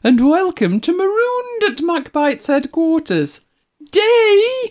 and welcome to Marooned at MacBite's headquarters. Day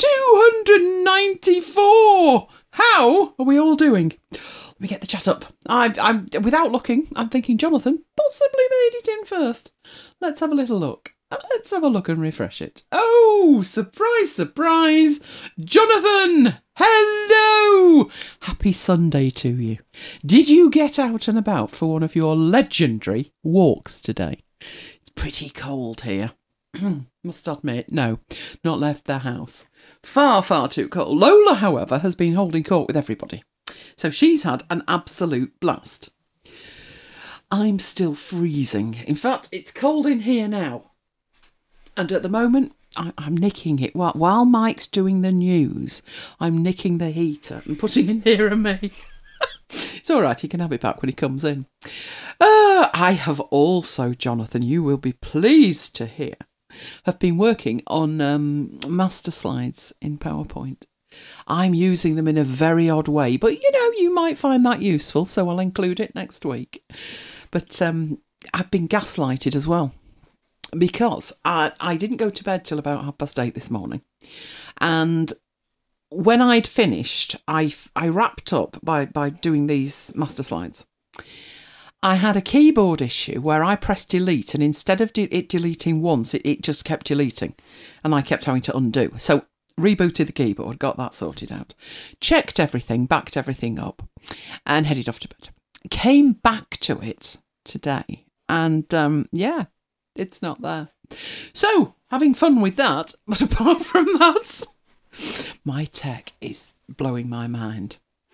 294. How are we all doing? Let me get the chat up. I'm without looking, I'm thinking Jonathan possibly made it in first. Let's have a little look. Let's have a look and refresh it. Oh, surprise, surprise. Jonathan, hello. Happy Sunday to you. Did you get out and about for one of your legendary walks today? It's pretty cold here. Must admit, no, not left the house. Far, far too cold. Lola, however, has been holding court with everybody. So she's had an absolute blast. I'm still freezing. In fact, it's cold in here now. And at the moment, I'm nicking it. While Mike's doing the news, I'm nicking the heater and putting it nearer me. It's all right, he can have it back when he comes in. I have also, Jonathan, you will be pleased to hear, have been working on master slides in PowerPoint. I'm using them in a very odd way, but you might find that useful, so I'll include it next week. But I've been gaslighted as well, because I didn't go to bed till about 8:30 this morning. And when I'd finished, I wrapped up by doing these master slides. I had a keyboard issue where I pressed delete, and instead of it deleting once, it just kept deleting, and I kept having to undo. So rebooted the keyboard, got that sorted out, checked everything, backed everything up, and headed off to bed. Came back to it today, and it's not there. So, having fun with that, but apart from that, my tech is blowing my mind.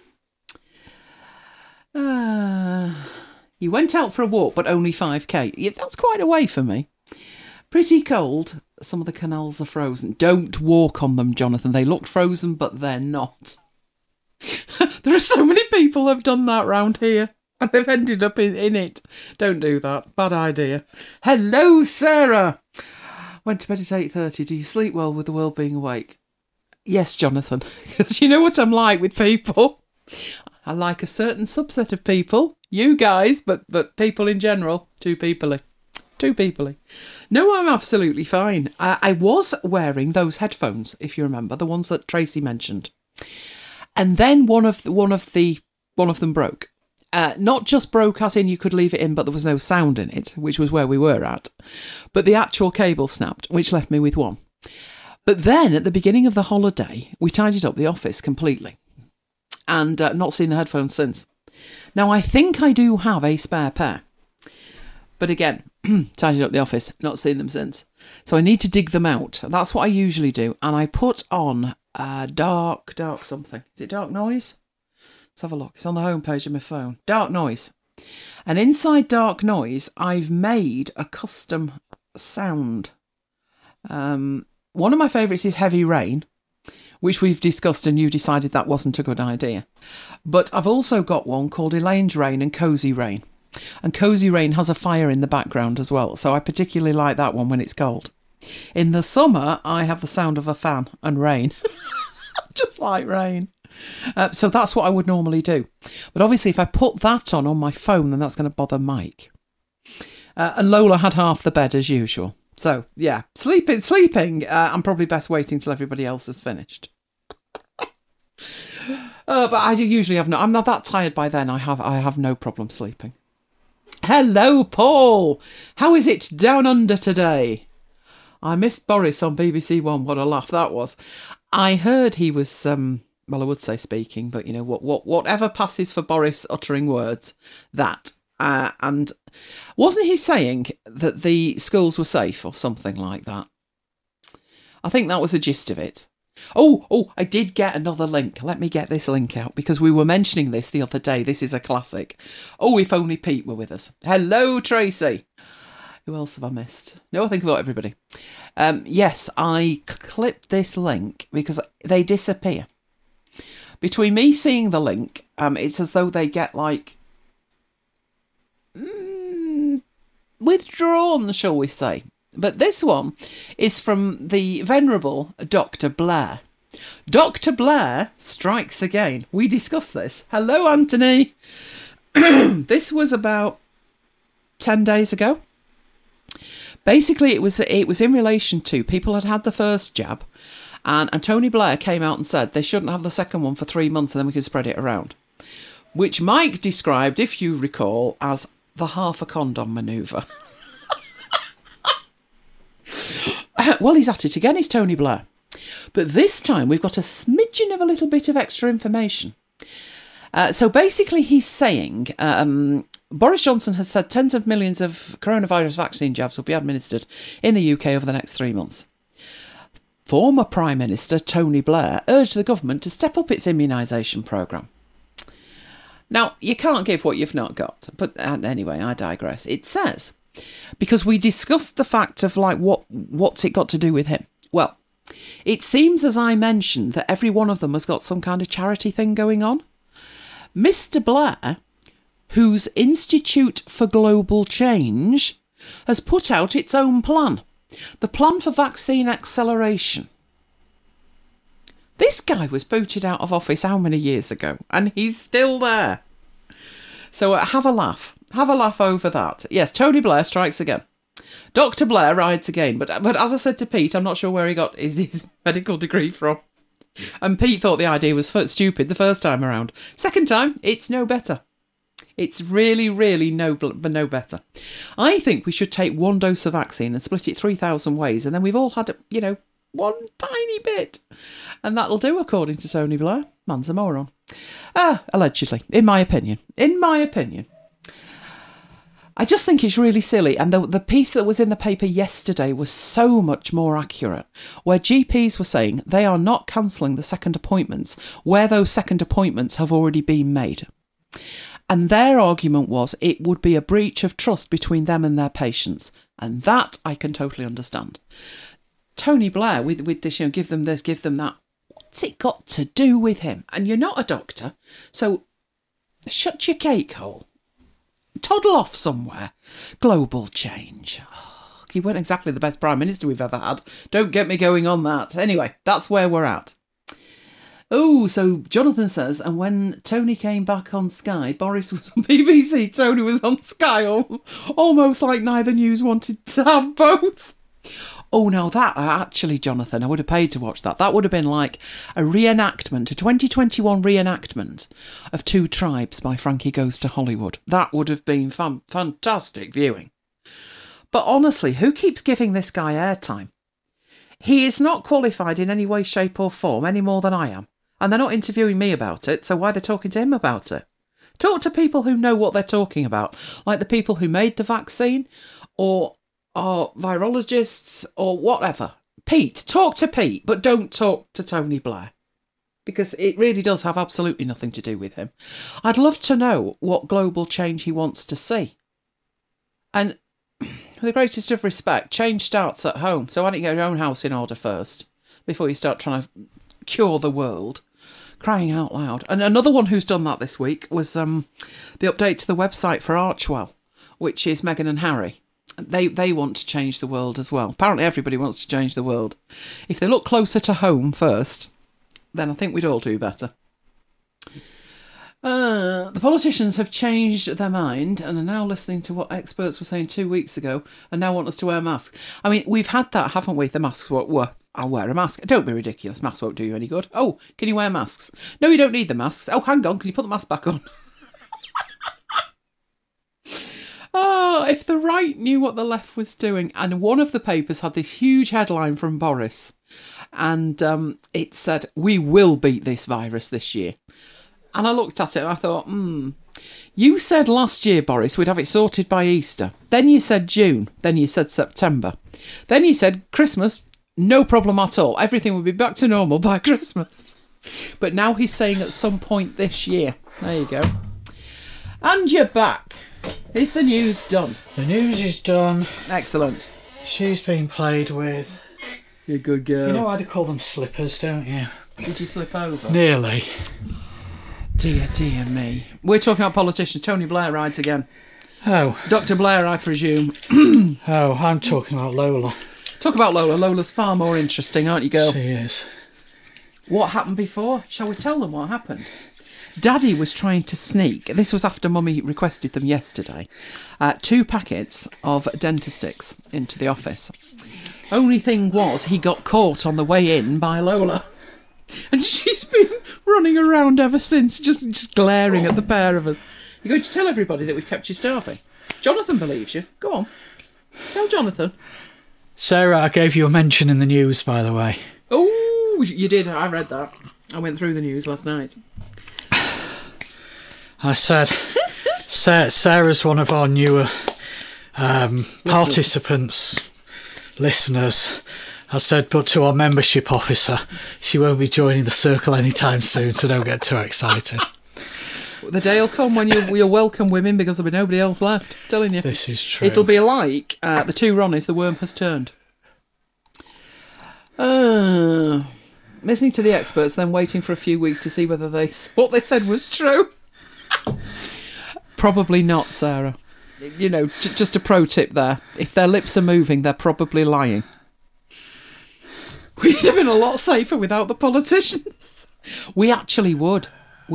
You went out for a walk, but only 5k. Yeah, that's quite a way for me. Pretty cold. Some of the canals are frozen. Don't walk on them, Jonathan. They look frozen, but they're not. There are so many people who have done that round here, and they've ended up in it. Don't do that. Bad idea. Hello, Sarah. Went to bed at 8:30. Do you sleep well with the world being awake? Yes, Jonathan. Because you know what I'm like with people. I like a certain subset of people. You guys, but people in general. Too peoply. No, I'm absolutely fine. I was wearing those headphones, if you remember, the ones that Tracy mentioned, and then one of them broke. Not just broke as in you could leave it in, but there was no sound in it, which was where we were at. But the actual cable snapped, which left me with one. But then at the beginning of the holiday, we tidied up the office completely, and not seen the headphones since. Now I think I do have a spare pair. But again, tidied up the office, not seen them since. So I need to dig them out. That's what I usually do. And I put on dark something. Is it Dark Noise? Let's have a look. It's on the homepage of my phone. Dark Noise. And inside Dark Noise, I've made a custom sound. One of my favourites is Heavy Rain, which we've discussed and you decided that wasn't a good idea. But I've also got one called Elaine's Rain and Cozy Rain. And Cozy Rain has a fire in the background as well, so I particularly like that one when it's cold. In the summer, I have the sound of a fan and rain. Just like rain. So that's what I would normally do. But obviously, if I put that on my phone, then that's going to bother Mike. And Lola had half the bed as usual. So, yeah, sleeping. I'm probably best waiting till everybody else has finished. But I usually have no... I'm not that tired by then. I have no problem sleeping. Hello, Paul. How is it down under today? I missed Boris on BBC One. What a laugh that was. I heard he was, I would say speaking, but whatever passes for Boris uttering words, that. And wasn't he saying that the schools were safe or something like that? I think that was the gist of it. Oh, I did get another link. Let me get this link out because we were mentioning this the other day. This is a classic. Oh, if only Pete were with us. Hello, Tracy. Who else have I missed? No, I think I've got everybody. Yes, I clipped this link because they disappear. Between me seeing the link, it's as though they get withdrawn, shall we say. But this one is from the venerable Dr. Blair. Dr. Blair strikes again. We discussed this. Hello, Anthony. This was about 10 days ago. Basically, it was in relation to people had had the first jab, and Tony Blair came out and said they shouldn't have the second one for 3 months and then we can spread it around, which Mike described, if you recall, as the half a condom manoeuvre. Well, he's at it again, he's Tony Blair. But this time we've got a smidgen of a little bit of extra information. So basically he's saying Boris Johnson has said tens of millions of coronavirus vaccine jabs will be administered in the UK over the next 3 months. Former Prime Minister Tony Blair urged the government to step up its immunisation programme. Now, you can't give what you've not got. But anyway, I digress. It says, because we discussed the fact of like what's it got to do with him? Well, it seems, as I mentioned, that every one of them has got some kind of charity thing going on. Mr. Blair, whose Institute for Global Change has put out its own plan. The Plan for Vaccine Acceleration. This guy was booted out of office how many years ago? And he's still there. So have a laugh. Have a laugh over that. Yes, Tony Blair strikes again. Dr. Blair rides again. But as I said to Pete, I'm not sure where he got his medical degree from. And Pete thought the idea was stupid the first time around. Second time, it's no better. It's really, really no better. I think we should take one dose of vaccine and split it 3,000 ways, and then we've all had, one tiny bit. And that'll do, according to Tony Blair. Man's a moron. Allegedly, in my opinion. I just think it's really silly. And the piece that was in the paper yesterday was so much more accurate, where GPs were saying they are not cancelling the second appointments where those second appointments have already been made. And their argument was it would be a breach of trust between them and their patients. And that I can totally understand. Tony Blair, with this, give them this, give them that. What's it got to do with him? And you're not a doctor, so shut your cake hole. Toddle off somewhere. Global change. Oh, he weren't exactly the best Prime Minister we've ever had. Don't get me going on that. Anyway, that's where we're at. Oh, so Jonathan says, and when Tony came back on Sky, Boris was on BBC, Tony was on Sky, almost like neither news wanted to have both. Oh, no, that actually, Jonathan, I would have paid to watch that. That would have been like a reenactment, a 2021 reenactment of Two Tribes by Frankie Goes to Hollywood. That would have been fantastic viewing. But honestly, who keeps giving this guy airtime? He is not qualified in any way, shape or form any more than I am. And they're not interviewing me about it, so why are they talking to him about it? Talk to people who know what they're talking about, like the people who made the vaccine, or virologists, or whatever. Pete, talk to Pete, but don't talk to Tony Blair. Because it really does have absolutely nothing to do with him. I'd love to know what global change he wants to see. And with the greatest of respect, change starts at home. So why don't you get your own house in order first, before you start trying to cure the world? Crying out loud. And another one who's done that this week was the update to the website for Archewell, which is Meghan and Harry. They want to change the world as well. Apparently everybody wants to change the world. If they look closer to home first, then I think we'd all do better. The politicians have changed their mind and are now listening to what experts were saying 2 weeks ago and now want us to wear masks. I mean, we've had that, haven't we? The masks were I'll wear a mask. Don't be ridiculous. Masks won't do you any good. Oh, can you wear masks? No, you don't need the masks. Oh, hang on. Can you put the mask back on? Oh, if the right knew what the left was doing. And one of the papers had this huge headline from Boris. And it said, "We will beat this virus this year." And I looked at it and I thought, you said last year, Boris, we'd have it sorted by Easter. Then you said June. Then you said September. Then you said Christmas, no problem at all. Everything will be back to normal by Christmas. But now he's saying at some point this year. There you go. And you're back. Is the news done? The news is done. Excellent. She's been played with. You're a good girl. You know why they call them slippers, don't you? Did you slip over? Nearly. Dear, dear me. We're talking about politicians. Tony Blair rides again. Oh. Dr. Blair, I presume. Oh, I'm talking about Lola. Talk about Lola. Lola's far more interesting, aren't you, girl? She is. What happened before? Shall we tell them what happened? Daddy was trying to sneak, this was after Mummy requested them yesterday, 2 packets of Dentasticks into the office. Only thing was, he got caught on the way in by Lola. And she's been running around ever since, just glaring at the pair of us. You're going to tell everybody that we've kept you starving? Jonathan believes you. Go on. Tell Jonathan. Sarah, I gave you a mention in the news, by the way. Oh, you did. I read that. I went through the news last night. I said, Sarah's one of our newer participants, listeners. I said, but to our membership officer, she won't be joining the circle anytime soon, so don't get too excited. The day will come when you'll welcome women because there'll be nobody else left. I'm telling you. This is true. It'll be like the 2 Ronnies, the worm has turned. Listening to the experts, then waiting for a few weeks to see whether what they said was true. Probably not, Sarah. You know, just a pro tip there. If their lips are moving, they're probably lying. We'd have been a lot safer without the politicians. We actually would.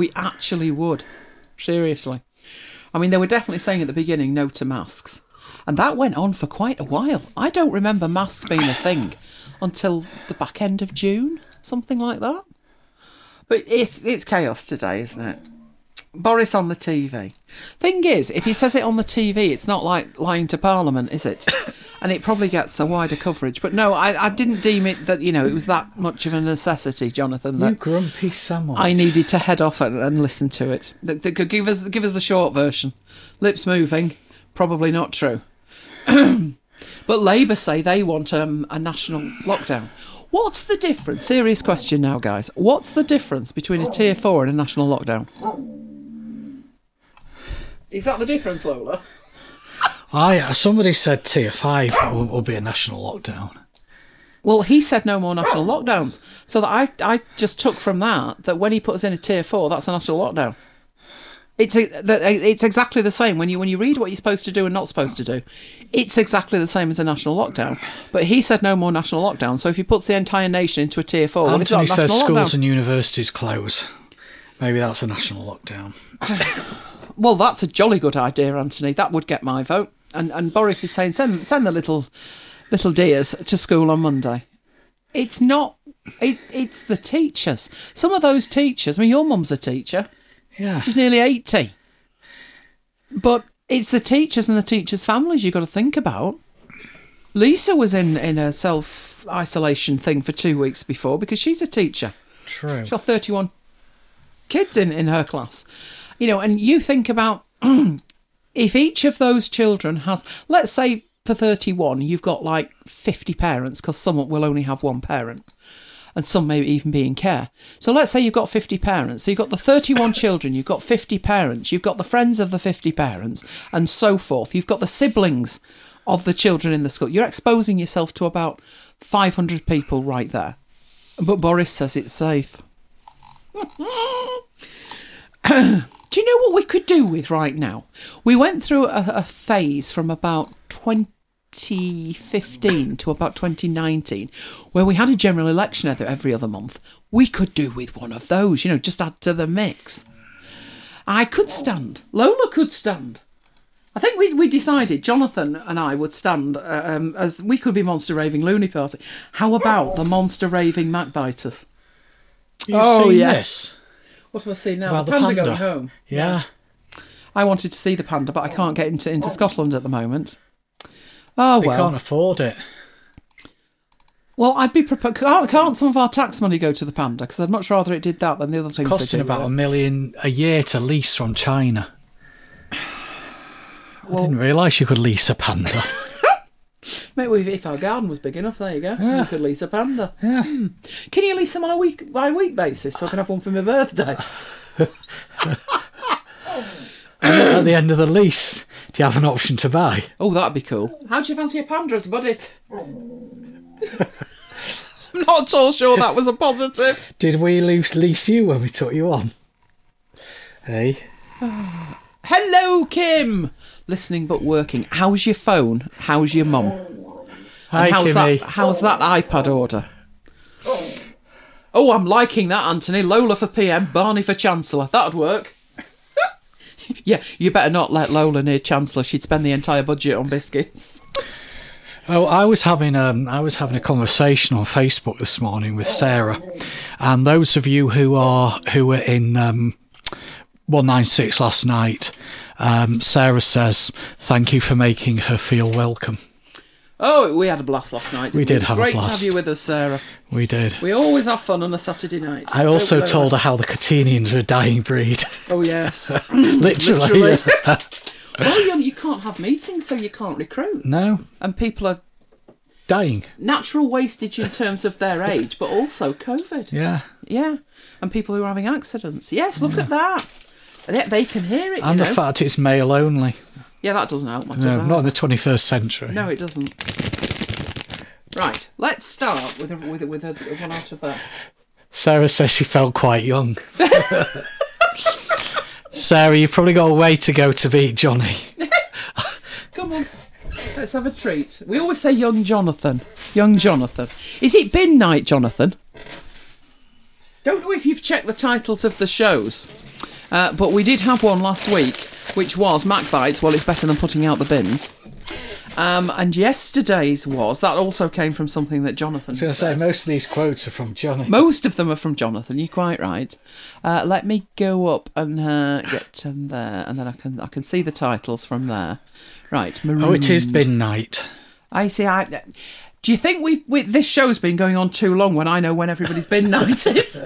Seriously. I mean, they were definitely saying at the beginning no to masks. And that went on for quite a while. I don't remember masks being a thing until the back end of June, something like that. But it's chaos today, isn't it? Boris on the TV. Thing is, if he says it on the TV, it's not like lying to Parliament, is it? And it probably gets a wider coverage. But no, I didn't deem it that, you know, it was that much of a necessity, Jonathan, that you grumpy someone. I needed to head off and listen to it. That could give us the short version. Lips moving, probably not true. But Labour say they want a national lockdown. What's the difference? Serious question now, guys. What's the difference between a tier 4 and a national lockdown? Is that the difference, Lola? Somebody said tier 5 will be a national lockdown. Well, he said no more national lockdowns. So that I just took from that when he put us in a tier 4, that's a national lockdown. It's exactly the same when you read what you're supposed to do and not supposed to do. It's exactly the same as a national lockdown. But he said no more national lockdown. So if he puts the entire nation into a tier 4, well, it's not a Anthony national says schools lockdown. and universities close. Maybe that's a national lockdown. Well, that's a jolly good idea, Anthony. That would get my vote. And Boris is saying send the little dears to school on Monday. It's not. It's the teachers. Some of those teachers. I mean, your mum's a teacher. Yeah. She's nearly 80. But it's the teachers and the teachers' families you've got to think about. Lisa was in a self-isolation thing for 2 weeks before because she's a teacher. True. She's got 31 kids in her class. You know, and you think about if each of those children has, let's say for 31, you've got like 50 parents because some will only have one parent. And some may even be in care. So let's say you've got 50 parents. So you've got the 31 children, you've got 50 parents, you've got the friends of the 50 parents, and so forth. You've got the siblings of the children in the school. You're exposing yourself to about 500 people right there. But Boris says it's safe. Do you know what we could do with right now? We went through a phase from about 2015 to about 2019 where we had a general election every other month. We could do with one of those, you know, just add to the mix. I could stand. Lola could stand. I think we decided, Jonathan and I would stand as we could be Monster Raving Loony Party. How about the Monster Raving Macbiters? You've seen this? What do I see now? Well, the the panda panda. going home. Yeah. I wanted to see the panda, but I can't get into Scotland at the moment. Oh, We well. can't afford it. Well, I'd be prepared. Can't some of our tax money go to the panda? Because I'd much rather it did that than the other things. Costing they do about with $1 million a year to lease from China. Well, I didn't realise you could lease a panda. maybe if our garden was big enough, there you go. Yeah. You could lease a panda. Yeah. Can you lease them on a week-by-week basis so I can have one for my birthday? And at the end of the lease, do you have an option to buy? Oh, that'd be cool. How do you fancy a panda as a buddy? I'm not at all sure that was a positive. Did we lease you when we took you on? Hey? Hello, Kim. Listening but working. How's your phone? How's your mum? Hi, And Kimmy. how's that iPad order? Oh, I'm liking that, Anthony. Lola for PM, Barney for Chancellor. That'd work. Yeah, you better not let Lola near Chancellor. She'd spend the entire budget on biscuits. Oh, I was having a conversation on Facebook this morning with Sarah, and those of you who were in 196 last night, Sarah says thank you for making her feel welcome. Oh, we had a blast last night. We did have a blast. Great to have you with us, Sarah. We did. We always have fun on a Saturday night. I also told her how the Catenians are a dying breed. Oh, yes. Literally. Well, you can't have meetings, so you can't recruit. No. And people are dying. Natural wastage in terms of their age, but also COVID. Yeah. Yeah. And people who are having accidents. Yes, look at that. They can hear it, And the fact it's male only. Yeah, that doesn't help much. No, not in the 21st century. No, it doesn't. Right, let's start with a one out of that. Sarah says she felt quite young. Sarah, you've probably got a way to go to beat Johnny. Come on, let's have a treat. We always say young Jonathan. Young Jonathan. Is it bin night, Jonathan? Don't know if you've checked the titles of the shows, but we did have one last week, which was Mac Bites. Well, it's better than putting out the bins. And yesterday's that also came from something that Jonathan said. I was going to say, most of these quotes are from Johnny. Most of them are from Jonathan, you're quite right. Let me go up and get to there, and then I can see the titles from there. Right, Marooned. Oh, it is bin night. I see. Do you think this show's been going on too long when I know when everybody's bin night is?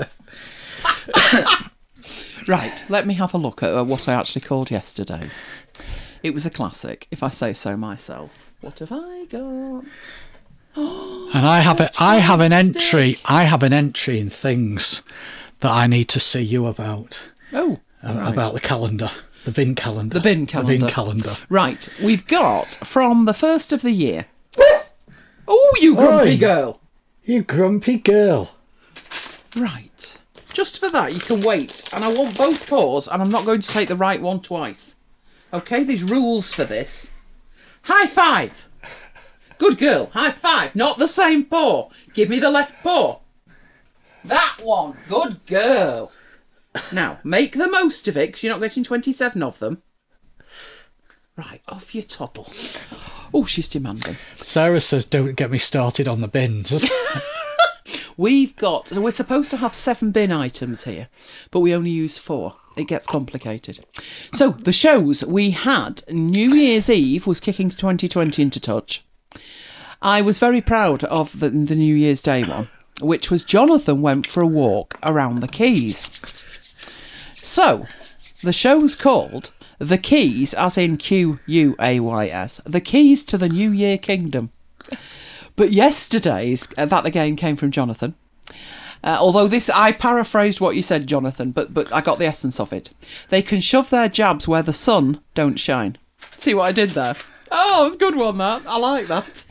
Right, let me have a look at what I actually called yesterday's. It was a classic, if I say so myself. What have I got? And I have an entry. I have an entry in things that I need to see you about. Oh, right. About the calendar, the bin calendar, the bin calendar. The bin calendar. Right, we've got from the first of the year. Oh, you grumpy girl! You grumpy girl! Right, just for that you can wait, and I want both paws, and I'm not going to take the right one twice. Okay, there's rules for this. High five. Good girl. High five. Not the same paw. Give me the left paw. That one. Good girl. Now, make the most of it, because you're not getting 27 of them. Right, off you toddle. Oh, she's demanding. Sarah says, don't get me started on the bins. We're supposed to have 7 bin items here, but we only use 4. It gets complicated. So, the shows we had, New Year's Eve was kicking 2020 into touch. I was very proud of the New Year's Day one, which was Jonathan went for a walk around the Keys. So, the show's called The Keys, as in Quays, The Keys to the New Year Kingdom. But yesterday's, that again came from Jonathan. Although I paraphrased what you said, Jonathan, but I got the essence of it. They can shove their jabs where the sun don't shine. See what I did there? Oh, it's a good one, that. I like that.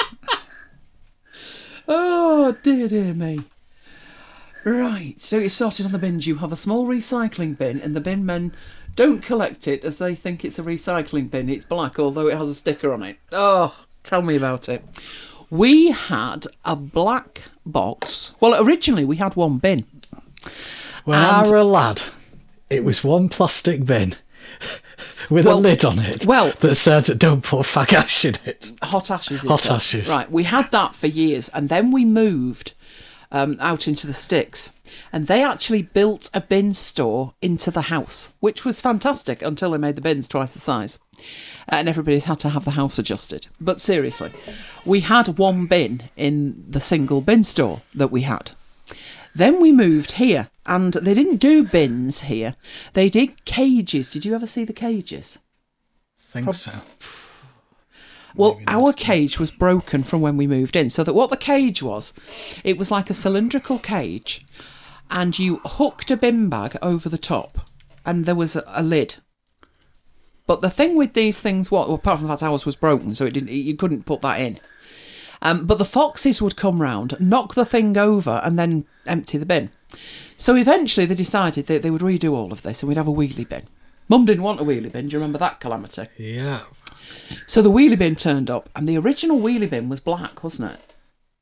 Oh, dear me. Right, so you started on the bins. You have a small recycling bin, and the bin men don't collect it as they think it's a recycling bin. It's black, although it has a sticker on it. Oh, tell me about it. We had a black box. Well, originally we had one bin. When I were a lad, it was one plastic bin with a lid on it that said, don't put fag ash in it. Hot ashes. Hot ashes. Right, we had that for years, and then we moved out into the sticks, and they actually built a bin store into the house, which was fantastic until they made the bins twice the size. And everybody's had to have the house adjusted. But seriously, we had one bin in the single bin store that we had. Then we moved here, and they didn't do bins here. They did cages. Did you ever see the cages? Think so. Well, our cage was broken from when we moved in. So that what the cage was, it was like a cylindrical cage, and you hooked a bin bag over the top, and there was a lid. But the thing with these things, apart from the fact ours was broken, so you couldn't put that in. But the foxes would come round, knock the thing over, and then empty the bin. So eventually they decided that they would redo all of this, and we'd have a wheelie bin. Mum didn't want a wheelie bin. Do you remember that calamity? Yeah. So the wheelie bin turned up, and the original wheelie bin was black, wasn't it?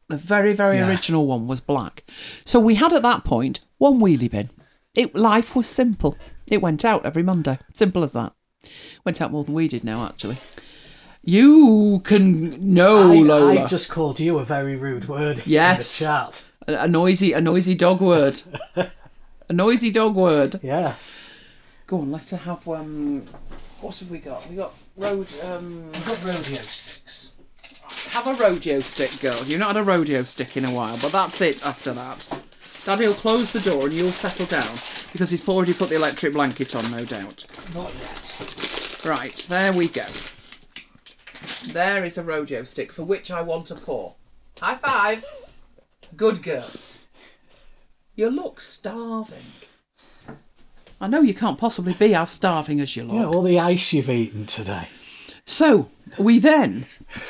The very, very original one was black. So we had at that point one wheelie bin. Life was simple. It went out every Monday. Simple as that. Went out more than we did now, actually. You can know, Lola. I just called you a very rude word yes. in the chat. A noisy dog word. A noisy dog word. Yes. Go on, let's have what have we got? We got rodeo sticks. Have a rodeo stick, girl. You've not had a rodeo stick in a while, but that's it after that. Daddy will close the door and you'll settle down because he's already put the electric blanket on, no doubt. Not yet. Right, there we go. There is a rodeo stick for which I want a paw. High five. Good girl. You look starving. I know you can't possibly be as starving as you look. Yeah, all the ice you've eaten today. So, we then,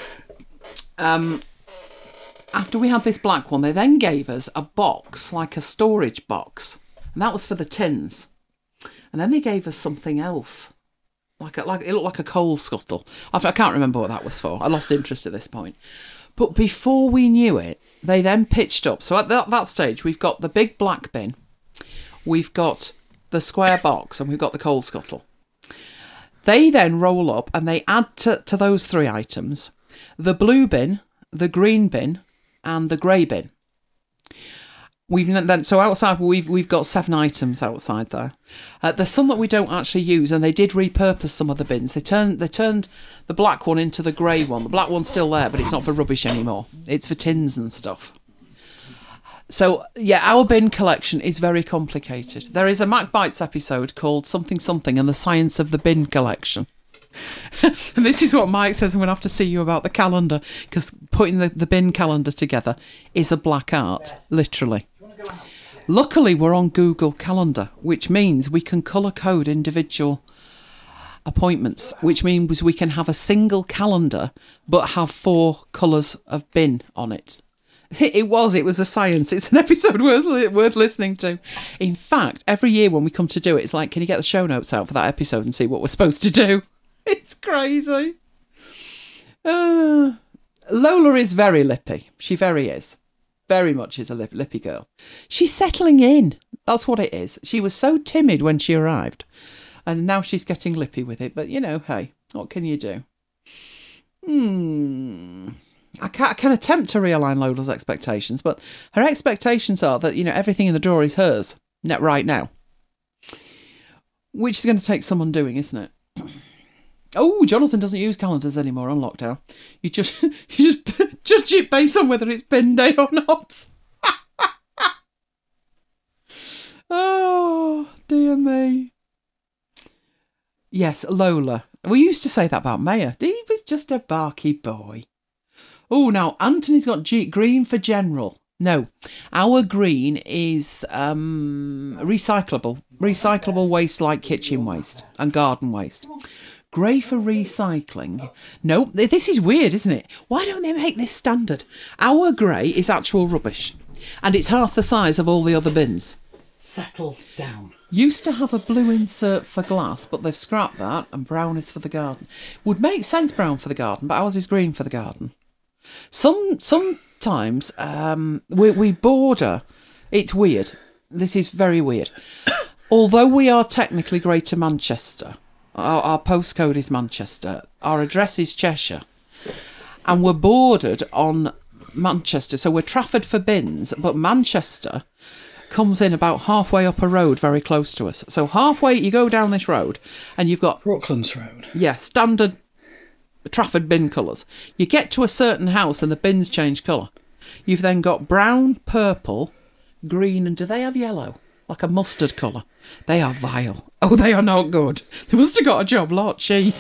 after we had this black one, they then gave us a box, like a storage box. And that was for the tins. And then they gave us something else. It looked like a coal scuttle. I can't remember what that was for. I lost interest at this point. But before we knew it, they then pitched up. So at that stage, we've got the big black bin. We've got the square box and we've got the coal scuttle. They then roll up and they add to those three items the blue bin, the green bin, and the grey bin. So outside we've got 7 items outside there. There's some that we don't actually use, and they did repurpose some of the bins. They turned the black one into the grey one. The black one's still there, but it's not for rubbish anymore. It's for tins and stuff. So, yeah, our bin collection is very complicated. There is a Mac Bites episode called Something Something and the Science of the Bin Collection. And this is what Mike says I'm going to have to see you about the calendar, because putting the bin calendar together is a black art, literally. Luckily, we're on Google Calendar, which means we can colour code individual appointments, which means we can have a single calendar but have 4 colours of bin on it. It was a science. It's an episode worth listening to. In fact, every year when we come to do it, it's like, can you get the show notes out for that episode and see what we're supposed to do? It's crazy. Lola is very lippy. She very is. Very much is a lippy girl. She's settling in. That's what it is. She was so timid when she arrived. And now she's getting lippy with it. But, hey, what can you do? I can attempt to realign Lola's expectations, but her expectations are that, everything in the drawer is hers right now. Which is going to take some undoing, isn't it? Oh, Jonathan doesn't use calendars anymore on lockdown. You just judge it based on whether it's bin day or not. Oh, dear me. Yes, Lola. We used to say that about Maya. He was just a barky boy. Oh, now, Anthony's got green for general. No, our green is recyclable waste like kitchen waste and garden waste. Grey for recycling. No, this is weird, isn't it? Why don't they make this standard? Our grey is actual rubbish, and it's half the size of all the other bins. Settle down. Used to have a blue insert for glass, but they've scrapped that, and brown is for the garden. Would make sense brown for the garden, but ours is green for the garden. Sometimes we border. It's weird. This is very weird. Although we are technically Greater Manchester, our postcode is Manchester, our address is Cheshire, and we're bordered on Manchester. So we're Trafford for bins, but Manchester comes in about halfway up a road very close to us. So halfway, you go down this road, and you've got Brooklands Road. Yeah, standard Trafford bin colours. You get to a certain house and the bins change colour. You've then got brown, purple, green, and do they have yellow? Like a mustard colour. They are vile. Oh, they are not good. They must have got a job lot cheap.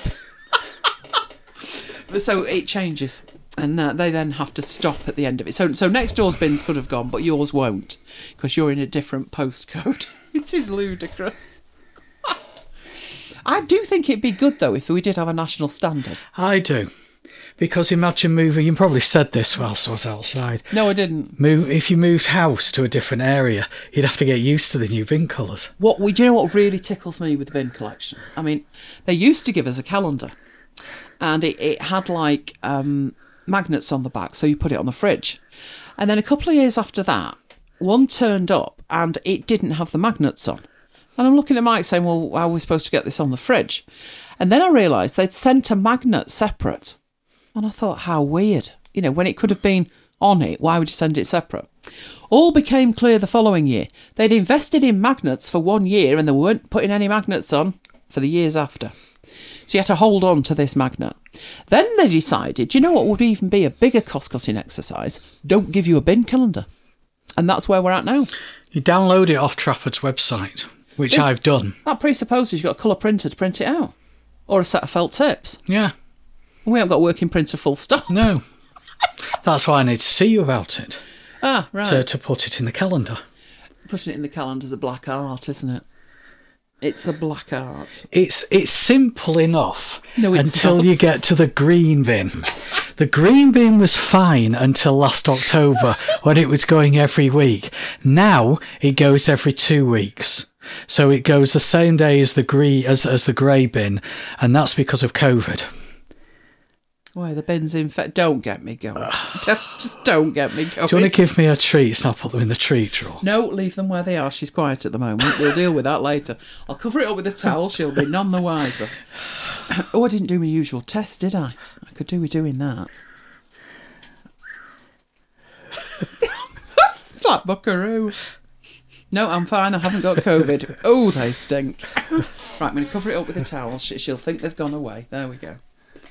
So it changes. And they then have to stop at the end of it. So next door's bins could have gone, but yours won't, because you're in a different postcode. It is ludicrous. I do think it'd be good, though, if we did have a national standard. I do. Because imagine moving, you probably said this whilst I was outside. No, I didn't. If you moved house to a different area, you'd have to get used to the new bin colours. Do you know what really tickles me with the bin collection? I mean, they used to give us a calendar, and it had like magnets on the back, so you put it on the fridge. And then a couple of years after that, one turned up and it didn't have the magnets on. And I'm looking at Mike saying, well, how are we supposed to get this on the fridge? And then I realised they'd sent a magnet separate. And I thought, how weird. You know, when it could have been on it, why would you send it separate? All became clear the following year. They'd invested in magnets for 1 year and they weren't putting any magnets on for the years after. So you had to hold on to this magnet. Then they decided, you know what would even be a bigger cost-cutting exercise? Don't give you a bin calendar. And that's where we're at now. You download it off Trafford's website, which I've done. That presupposes you've got a colour printer to print it out. Or a set of felt tips. Yeah. We haven't got a working printer full stop. No. That's why I need to see you about it. Ah, right. To put it in the calendar. Putting it in the calendar is a black art, isn't it? It's a black art. It's simple enough until not. you get to the green bin. The green bin was fine until last October when it was going every week. Now it goes every 2 weeks. So it goes the same day as the grey bin, and that's because of COVID. Why, the bin's don't get me going. Just don't get me going. Do you want to give me a treat and I'll put them in the treat drawer? No, leave them where they are. She's quiet at the moment. We'll deal with that later. I'll cover it up with a towel. She'll be none the wiser. Oh, I didn't do my usual test, did I? I could do with doing that. It's like Buckaroo. No, I'm fine. I haven't got COVID. Oh, they stink. Right, I'm going to cover it up with a towel. She'll think they've gone away. There we go.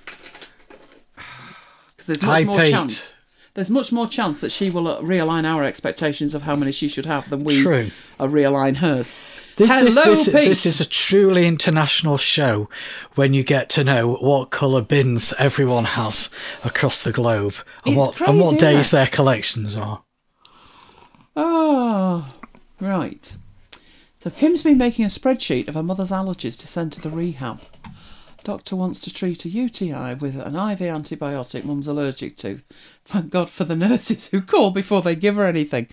There's much more chance. There's much more chance that she will realign our expectations of how many she should have than we realign hers. Hello, Pete. This is a truly international show when you get to know what colour bins everyone has across the globe and what days their collections are. Oh, right. So Kim's been making a spreadsheet of her mother's allergies to send to the rehab. Doctor wants to treat a UTI with an IV antibiotic mum's allergic to. Thank God for the nurses who call before they give her anything.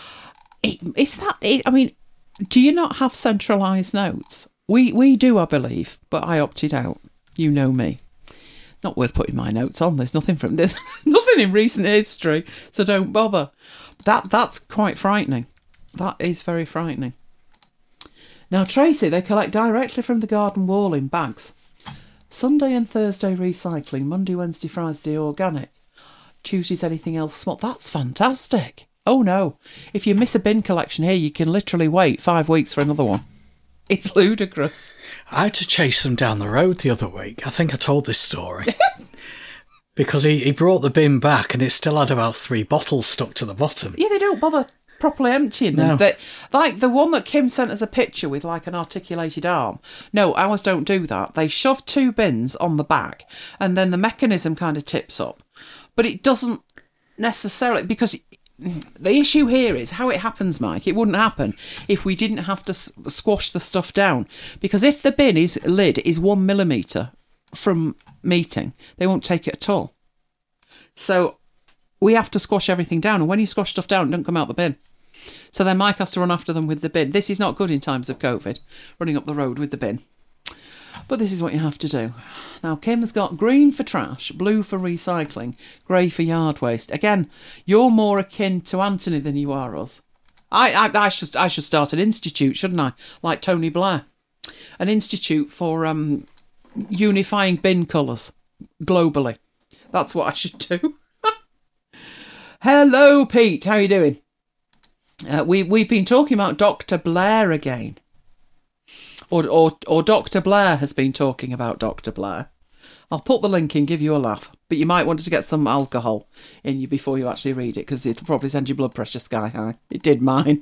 I mean, do you not have centralised notes? We do, I believe, but I opted out. You know me. Not worth putting my notes on. There's nothing from this. Nothing in recent history, so don't bother. That's quite frightening. That is very frightening. Now, Tracy, they collect directly from the garden wall in bags. Sunday and Thursday recycling, Monday, Wednesday, Friday organic. Tuesday's anything else small. That's fantastic. Oh no, if you miss a bin collection here, you can literally wait 5 weeks for another one. It's ludicrous. I had to chase them down the road the other week. I think I told this story. Because he brought the bin back and it still had about 3 bottles stuck to the bottom. Yeah, they don't bother properly emptying them. No. Like the one that Kim sent us a picture with, like an articulated arm. No, ours don't do that. They shove 2 bins on the back and then the mechanism kind of tips up. But it doesn't necessarily, because the issue here is how it happens, Mike. It wouldn't happen if we didn't have to squash the stuff down. Because if the bin lid is 1 millimetre from meeting, they won't take it at all. So we have to squash everything down. And when you squash stuff down, it doesn't come out the bin. So then Mike has to run after them with the bin. This is not good in times of COVID, running up the road with the bin. But this is what you have to do. Now, Kim's got green for trash, blue for recycling, grey for yard waste. Again, you're more akin to Anthony than you are us. I should start an institute, shouldn't I? Like Tony Blair. An institute for unifying bin colours globally. That's what I should do. Hello, Pete. How are you doing? We've been talking about Dr. Blair again. Or Dr. Blair has been talking about Dr. Blair. I'll put the link in, give you a laugh. But you might want to get some alcohol in you before you actually read it, because it'll probably send your blood pressure sky high. It did mine.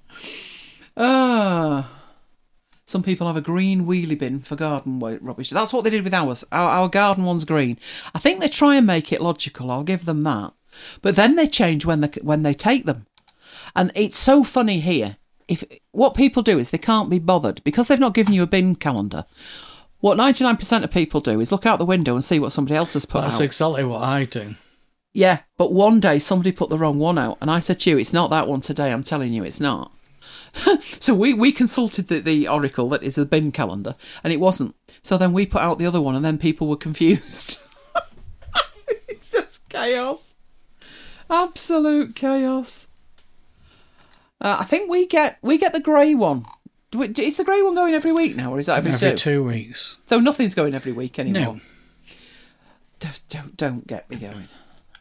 Some people have a green wheelie bin for garden rubbish. That's what they did with ours. Our garden one's green. I think they try and make it logical. I'll give them that. But then they change when they take them. And it's so funny here. What people do is they can't be bothered because they've not given you a bin calendar. What 99% of people do is look out the window and see what somebody else has put out. That's exactly what I do. Yeah, but one day somebody put the wrong one out. And I said to you, it's not that one today. I'm telling you, it's not. So we consulted the oracle that is the bin calendar, and it wasn't. So then we put out the other one, and then people were confused. It's just Chaos. Absolute chaos. I think we get the grey one. Is the grey one going every week now, or is that every 2 weeks? So nothing's going every week anymore. No. Don't get me going.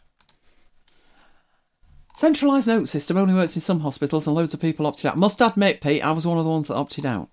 Centralised note system only works in some hospitals and loads of people opted out. Must admit, Pete, I was one of the ones that opted out.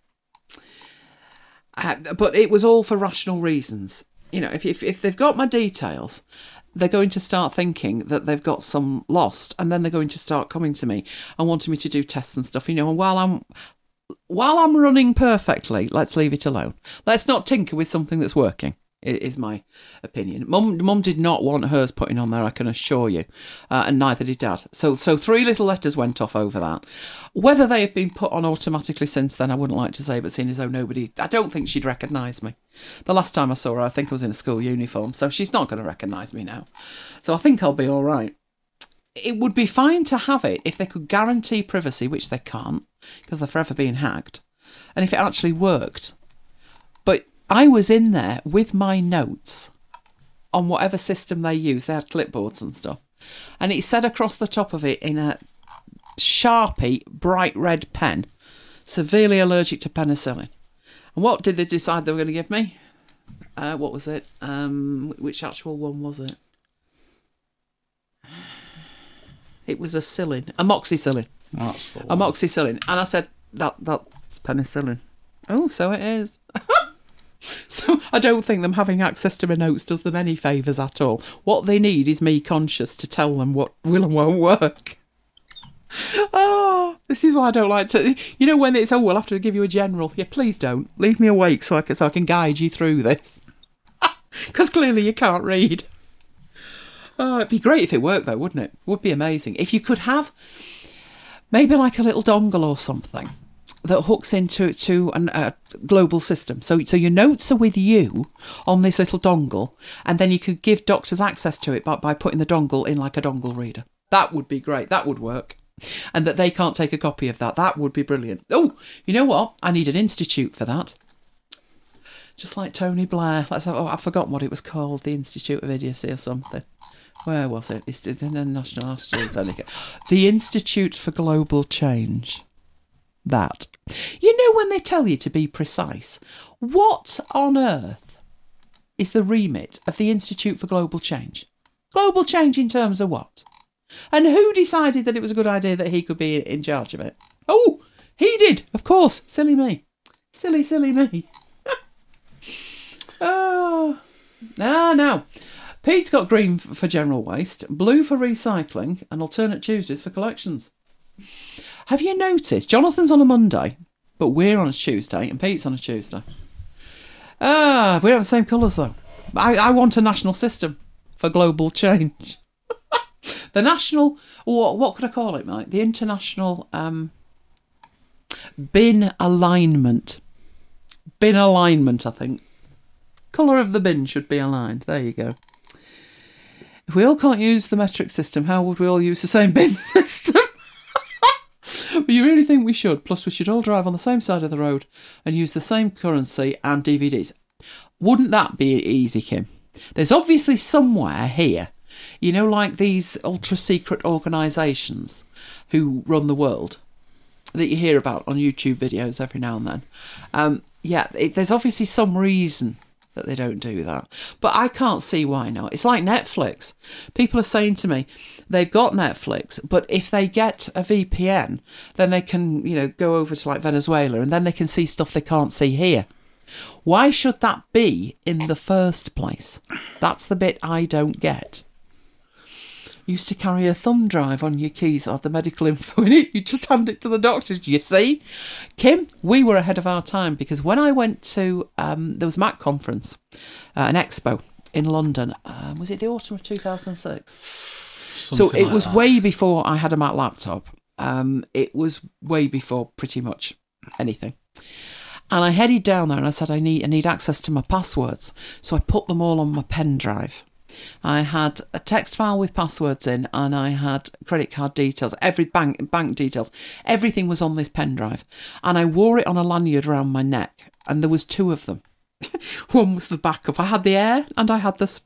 But it was all for rational reasons. You know, if they've got my details, they're going to start thinking that they've got some lost, and then they're going to start coming to me and wanting me to do tests and stuff. You know, and while I'm running perfectly, let's leave it alone. Let's not tinker with something that's working, is my opinion. Mum did not want hers putting on there, I can assure you, and neither did Dad. So 3 little letters went off over that. Whether they have been put on automatically since then, I wouldn't like to say, but seeing as though I don't think she'd recognise me. The last time I saw her, I think I was in a school uniform, so she's not going to recognise me now. So I think I'll be all right. It would be fine to have it if they could guarantee privacy, which they can't, because they're forever being hacked, and if it actually worked. But I was in there with my notes on whatever system they use. They had clipboards and stuff. And it said across the top of it in a Sharpie bright red pen, severely allergic to penicillin. And what did they decide they were going to give me? What was it? Which actual one was it? It was amoxicillin. That's the one. Amoxicillin. And I said, that's penicillin. Oh, so it is. So I don't think them having access to my notes does them any favours at all. What they need is me conscious to tell them what will and won't work. Oh, this is why I don't like to... You know, when it's, we'll have to give you a general. Yeah, please don't. Leave me awake so I can guide you through this. Because clearly you can't read. Oh, it'd be great if it worked, though, wouldn't it? Would be amazing. If you could have maybe like a little dongle or something that hooks into a global system. So your notes are with you on this little dongle, and then you could give doctors access to it by putting the dongle in like a dongle reader. That would be great. That would work. And that they can't take a copy of that. That would be brilliant. Oh, you know what? I need an institute for that. Just like Tony Blair. I've forgotten what it was called. The Institute of Idiocy or something. Where was it? It's the National AstraZeneca. The Institute for Global Change. That. You know, when they tell you to be precise, what on earth is the remit of the Institute for Global Change? Global change in terms of what? And who decided that it was a good idea that he could be in charge of it? Oh, he did, of course. Silly me. Silly me. Oh. Now. Pete's got green for general waste, blue for recycling, and alternate Tuesdays for collections. Have you noticed? Jonathan's on a Monday, but we're on a Tuesday, and Pete's on a Tuesday. We don't have the same colours, though. I want a national system for global change. The national... What could I call it, Mike? The international bin alignment. Bin alignment, I think. Colour of the bin should be aligned. There you go. If we all can't use the metric system, how would we all use the same bin system? But you really think we should? Plus, we should all drive on the same side of the road and use the same currency and DVDs. Wouldn't that be easy, Kim? There's obviously somewhere here, you know, like these ultra-secret organisations who run the world that you hear about on YouTube videos every now and then. There's obviously some reason that they don't do that. But I can't see why not. It's like Netflix. People are saying to me, they've got Netflix, but if they get a VPN, then they can, you know, go over to like Venezuela and then they can see stuff they can't see here. Why should that be in the first place? That's the bit I don't get. Used to carry a thumb drive on your keys that had the medical info in it. You just hand it to the doctors. You see? Kim, we were ahead of our time because when I went to, there was a Mac conference, an expo in London. Was it the autumn of 2006? So it was way before I had a Mac laptop. It was way before pretty much anything. And I headed down there and I said, I need access to my passwords. So I put them all on my pen drive. I had a text file with passwords in and I had credit card details, every bank details. Everything was on this pen drive. And I wore it on a lanyard around my neck. And there was 2 of them. One was the backup. I had the Air and I had the Spare.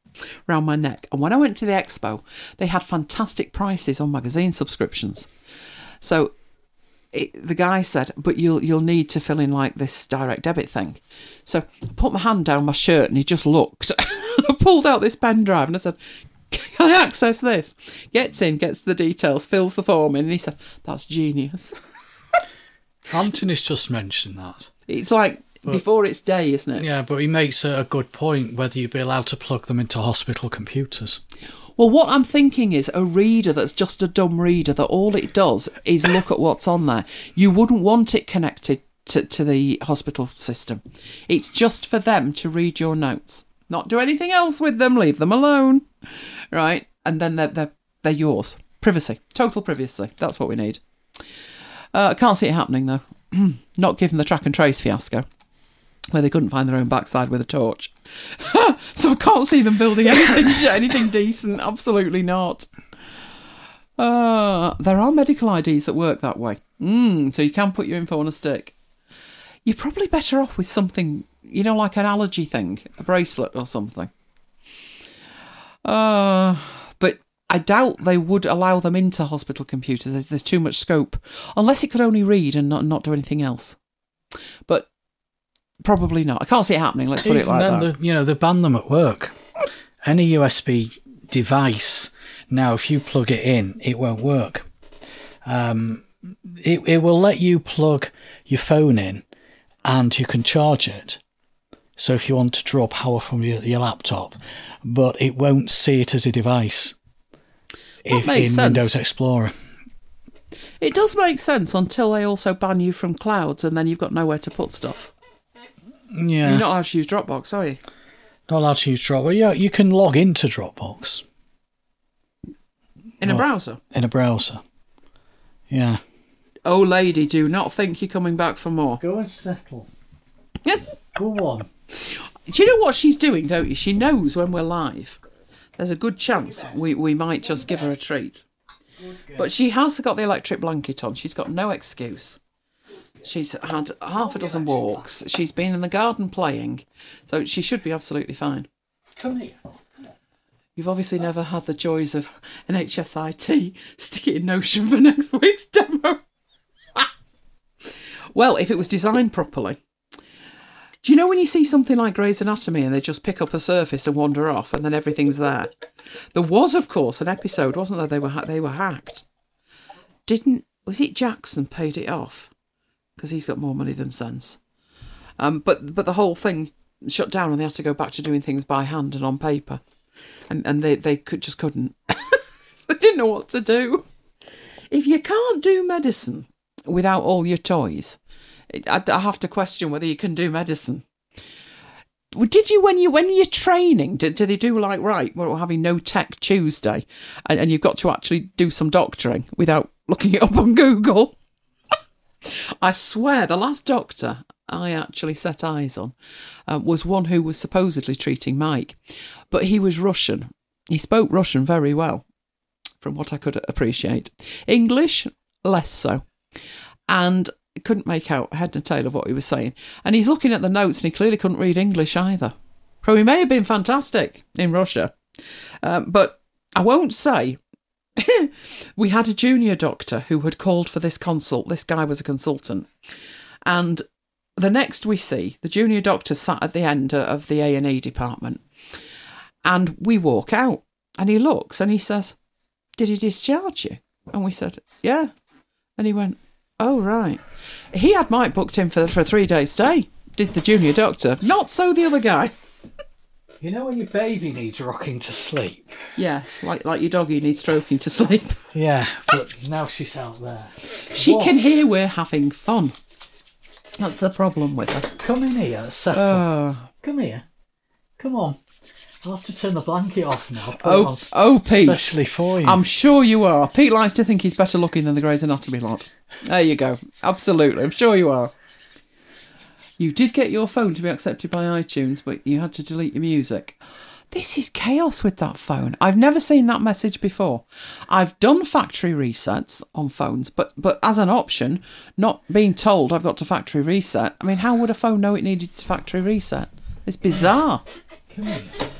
around my neck. And when I went to the expo, they had fantastic prices on magazine subscriptions. So the guy said, but you'll need to fill in like this direct debit thing. So I put my hand down my shirt and he just looked. I pulled out this pen drive and I said, can I access this? Gets in, gets the details, fills the form in, and he said, that's genius. Anthony's just mentioned that. It's like before its day, isn't it? Yeah, but he makes a good point, whether you'd be allowed to plug them into hospital computers. Well, what I'm thinking is a reader that's just a dumb reader, that all it does is look at what's on there. You wouldn't want it connected to the hospital system. It's just for them to read your notes. Not do anything else with them, leave them alone. Right? And then they're yours. Privacy. Total privacy. That's what we need. I can't see it happening, though. Not given the track and trace fiasco, where they couldn't find their own backside with a torch. So I can't see them building anything decent. Absolutely not. There are medical IDs that work that way. So you can put your info on a stick. You're probably better off with something, like an allergy thing, a bracelet or something. But I doubt they would allow them into hospital computers. There's too much scope. Unless it could only read and not do anything else. But probably not. I can't see it happening, let's put it like that. They ban them at work. Any USB device, now if you plug it in, it won't work. It will let you plug your phone in and you can charge it. So if you want to draw power from your laptop, but it won't see it as a device in Windows Explorer. It does make sense until they also ban you from clouds and then you've got nowhere to put stuff. Yeah. You're not allowed to use Dropbox, are you? Not allowed to use Dropbox. Yeah, you can log into Dropbox. In a browser? In a browser. Yeah. Oh, lady, do not think you're coming back for more. Go and settle. Go on. Do you know what she's doing, don't you? She knows when we're live. There's a good chance we might just give her a treat. But she has got the electric blanket on. She's got no excuse. She's had half a dozen walks. She's been in the garden playing. So she should be absolutely fine. Come here. You've obviously never had the joys of an HSIT. Stick it in Notion for next week's demo. Well, if it was designed properly. Do you know when you see something like Grey's Anatomy and they just pick up a surface and wander off and then everything's there? There was, of course, an episode, wasn't there? They were hacked. Was it Jackson paid it off? Because he's got more money than sense. But the whole thing shut down and they had to go back to doing things by hand and on paper. And they just couldn't. They didn't know what to do. If you can't do medicine without all your toys, I have to question whether you can do medicine. Did you, when you're training, do they do like, right, we're having no tech Tuesday and you've got to actually do some doctoring without looking it up on Google? I swear the last doctor I actually set eyes on was one who was supposedly treating Mike, but he was Russian. He spoke Russian very well, from what I could appreciate. English, less so. And couldn't make out head and tail of what he was saying. And he's looking at the notes and he clearly couldn't read English either. So he may have been fantastic in Russia. But I won't say. We had a junior doctor who had called for this consult. This guy was a consultant. And the next we see, the junior doctor sat at the end of the A&E department. And we walk out. And he looks and he says, "Did he discharge you?" And we said, "Yeah." And he went, "Oh, right." He had Mike booked in for a 3-day stay, did the junior doctor. Not so the other guy. You know when your baby needs rocking to sleep? Yes, like your doggy needs stroking to sleep. Yeah, but now she's out there. She can hear we're having fun. That's the problem with her. Come in here, settle. Come here. Come on. I'll have to turn the blanket off now. Pete. Especially for you. I'm sure you are. Pete likes to think he's better looking than the Grey's Anatomy lot. There you go. Absolutely. I'm sure you are. You did get your phone to be accepted by iTunes, but you had to delete your music. This is chaos with that phone. I've never seen that message before. I've done factory resets on phones, but as an option, not being told I've got to factory reset. I mean, how would a phone know it needed to factory reset? It's bizarre. Come here.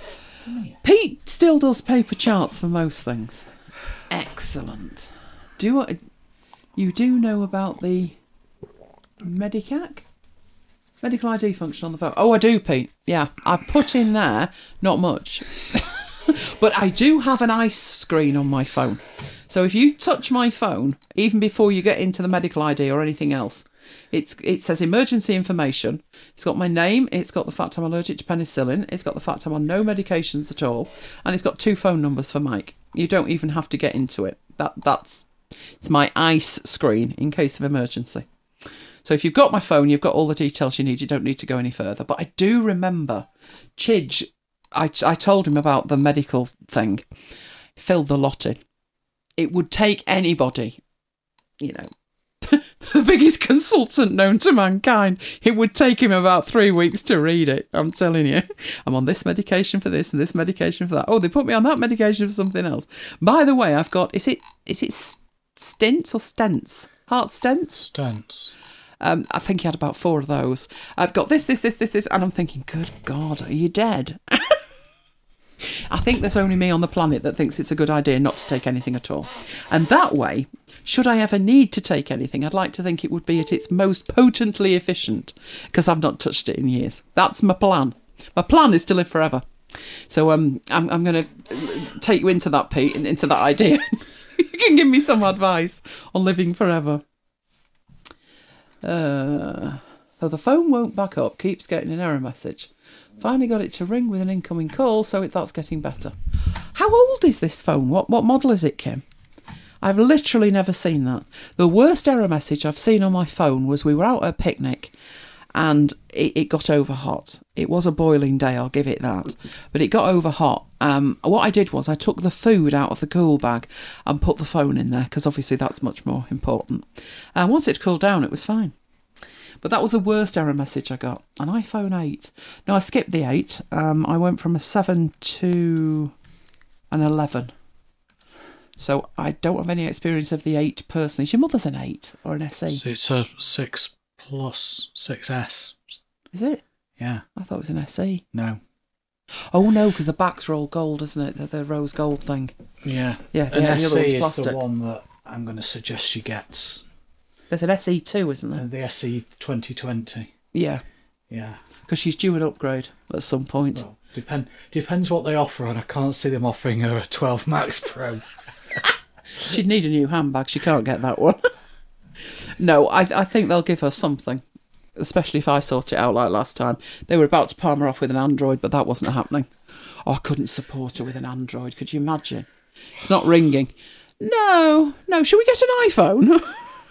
Pete still does paper charts for most things. Excellent. You do know about the Medicac? Medical ID function on the phone. Oh, I do, Pete. Yeah, I've put in there, not much. But I do have an ice screen on my phone. So if you touch my phone, even before you get into the medical ID or anything else, it says emergency information. It's got my name. It's got the fact I'm allergic to penicillin. It's got the fact I'm on no medications at all. And it's got 2 phone numbers for Mike. You don't even have to get into it. It's my ice screen in case of emergency. So if you've got my phone, you've got all the details you need. You don't need to go any further. But I do remember Chidge, I told him about the medical thing, filled the lot in. It would take anybody, the biggest consultant known to mankind, it would take him about 3 weeks to read it. I'm telling you. I'm on this medication for this and this medication for that. Oh, they put me on that medication for something else. By the way, I've got, is it stints or stents? Heart stents? Stents. I think he had about 4 of those. I've got this, and I'm thinking, good God, are you dead? I think there's only me on the planet that thinks it's a good idea not to take anything at all. And that way, should I ever need to take anything, I'd like to think it would be at its most potently efficient, because I've not touched it in years. That's my plan. My plan is to live forever. So I'm going to take you into that, Pete, into that idea. You can give me some advice on living forever. So the phone won't back up, keeps getting an error message. Finally got it to ring with an incoming call, so that's getting better. How old is this phone? What model is it, Kim? I've literally never seen that. The worst error message I've seen on my phone was we were out at a picnic and it got over hot. It was a boiling day, I'll give it that. But it got over hot. What I did was I took the food out of the cool bag and put the phone in there, because obviously that's much more important. And once it cooled down, it was fine. But that was the worst error message I got. An iPhone 8. No, I skipped the 8. I went from a 7 to an 11. So I don't have any experience of the 8 personally. Is your mother's an 8 or an SE? So it's a 6 Plus 6S. Is it? Yeah. I thought it was an SE. No. Oh no, because the backs are all gold, isn't it? The rose gold thing. Yeah. Yeah, an the other SE one's is plastic. the one that I'm going to suggest she gets. There's an SE2, isn't there? The SE 2020. Yeah. Yeah. Because she's due an upgrade at some point. Well, depends what they offer, and I can't see them offering her a 12 Max Pro. She'd need a new handbag. She can't get that one. No, I think they'll give her something, especially if I sort it out like last time. They were about to palm her off with an Android, but that wasn't happening. Oh, I couldn't support her with an Android. Could you imagine? It's not ringing. No. Should we get an iPhone?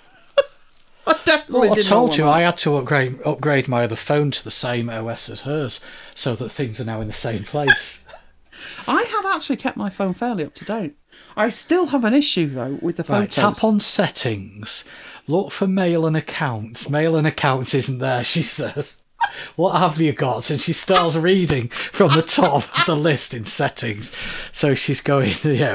I definitely didn't. I told you I had to upgrade my other phone to the same OS as hers, so that things are now in the same place. I have actually kept my phone fairly up to date. I still have an issue, though, with the photos. Right, tap on settings. Look for mail and accounts. Mail and accounts isn't there, she says. What have you got? And she starts reading from the top of the list in settings. So she's going,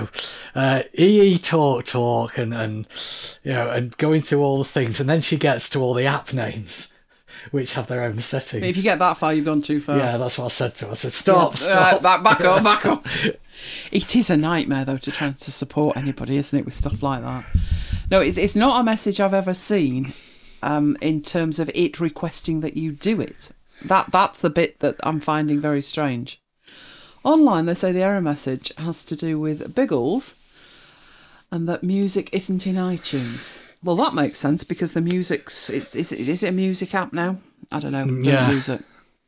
EE talk and going through all the things. And then she gets to all the app names, which have their own settings. But if you get that far, you've gone too far. Yeah, that's what I said to her. I said, stop. Back up. It is a nightmare, though, to try to support anybody, isn't it, with stuff like that? No, it's not a message I've ever seen in terms of it requesting that you do it. That's the bit that I'm finding very strange. Online, they say the error message has to do with Biggles and that music isn't in iTunes. Well, that makes sense, because the music's... Is it a music app now? I don't know. Don't use it.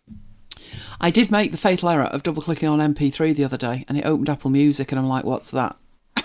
I did make the fatal error of double-clicking on MP3 the other day, and it opened Apple Music, and I'm like, what's that?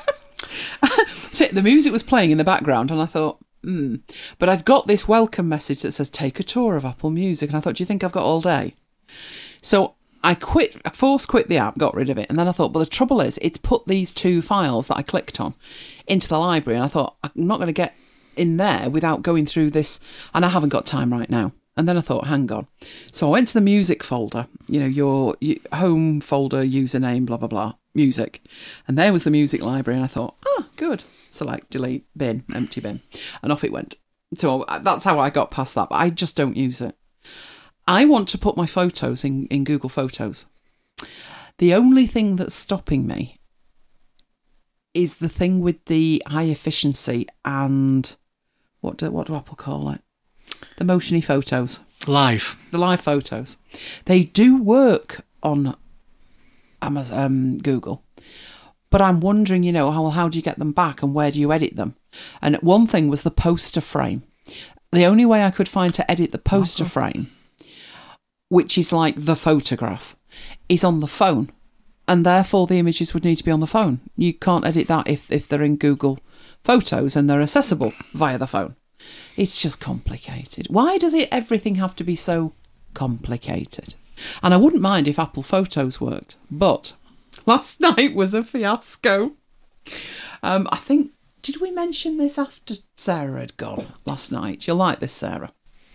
So the music was playing in the background, and I thought, But I'd got this welcome message that says, take a tour of Apple Music, and I thought, do you think I've got all day? So I force quit the app, got rid of it, and then I thought, well, the trouble is, it's put these 2 files that I clicked on into the library, and I thought, I'm not going to get in there without going through this, and I haven't got time right now. And then I thought, hang on. So I went to the music folder, your home folder, username, blah, blah, blah, music. And there was the music library. And I thought, good. Select, delete, bin, empty bin. And off it went. So that's how I got past that. But I just don't use it. I want to put my photos in Google Photos. The only thing that's stopping me is the thing with the high efficiency and what do Apple call it? The motiony photos. The live photos. They do work on Amazon, Google. But I'm wondering, how do you get them back and where do you edit them? And one thing was the poster frame. The only way I could find to edit the poster frame, which is like the photograph, is on the phone. And therefore the images would need to be on the phone. You can't edit that if they're in Google Photos and they're accessible via the phone. It's just complicated. Why does everything have to be so complicated? And I wouldn't mind if Apple Photos worked, but last night was a fiasco. I think, did we mention this after Sarah had gone last night? You'll like this, Sarah.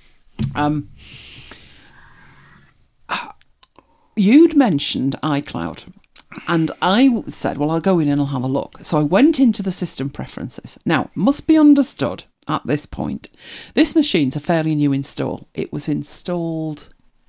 You'd mentioned iCloud, and I said, well, I'll go in and I'll have a look. So I went into the system preferences. Now, must be understood at this point, this machine's a fairly new install. It was installed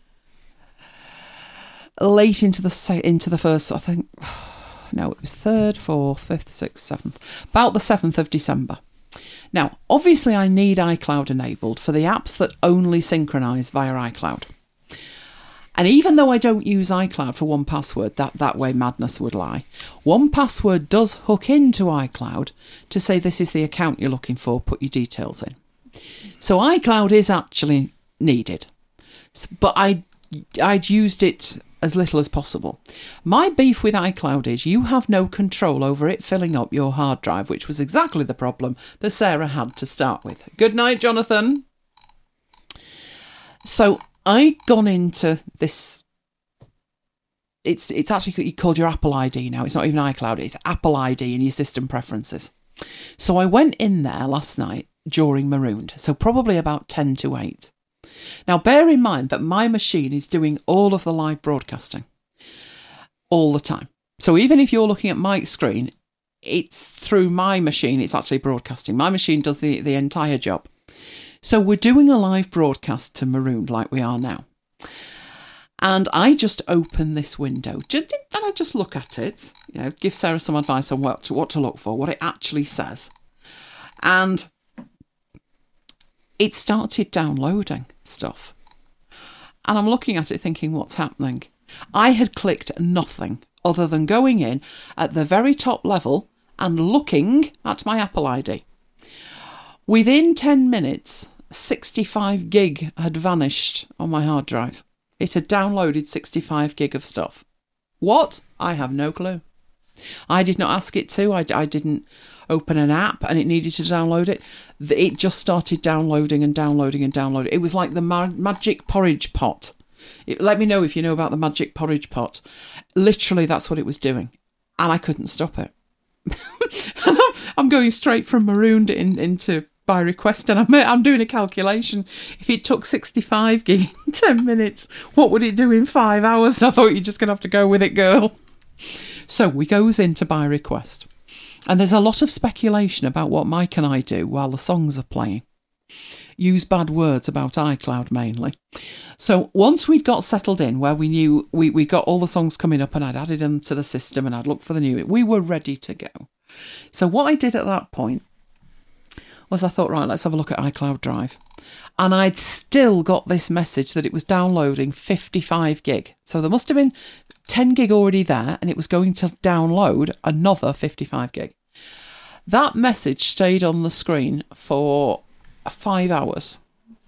late into the first, I think, no, it was 3rd, 4th, 5th, 6th, 7th, about the 7th of December. Now, obviously I need iCloud enabled for the apps that only synchronise via iCloud. And even though I don't use iCloud for 1Password, that way madness would lie, 1Password does hook into iCloud to say this is the account you're looking for, put your details in. So iCloud is actually needed, but I'd used it as little as possible. My beef with iCloud is you have no control over it filling up your hard drive, which was exactly the problem that Sarah had to start with. Good night, Jonathan. So I'd gone into this. It's actually called your Apple ID now. It's not even iCloud. It's Apple ID in your system preferences. So I went in there last night during Marooned. So probably about 10 to 8. Now, bear in mind that my machine is doing all of the live broadcasting all the time. So even if you're looking at Mike's screen, it's through my machine. It's actually broadcasting. My machine does the entire job. So we're doing a live broadcast to Marooned like we are now. And I just open this window. And I just look at it, give Sarah some advice on what to look for, what it actually says. And it started downloading stuff. And I'm looking at it thinking, what's happening? I had clicked nothing other than going in at the very top level and looking at my Apple ID. Within 10 minutes, 65 gig had vanished on my hard drive. It had downloaded 65 gig of stuff. What? I have no clue. I did not ask it to. I didn't open an app and it needed to download it. It just started downloading and downloading and downloading. It was like the magic porridge pot. Let me know if you know about the magic porridge pot. Literally, that's what it was doing. And I couldn't stop it. And I'm going straight from Marooned into by request, and I'm doing a calculation. If it took 65 gig in 10 minutes, what would it do in 5 hours? And I thought you're just going to have to go with it, girl. So we goes into by request. And there's a lot of speculation about what Mike and I do while the songs are playing. Use bad words about iCloud mainly. So once we'd got settled in, where we knew we got all the songs coming up and I'd added them to the system and I'd looked for the new, we were ready to go. So what I did at that point was I thought, right, let's have a look at iCloud Drive. And I'd still got this message that it was downloading 55 gig. So there must have been 10 gig already there, and it was going to download another 55 gig. That message stayed on the screen for 5 hours.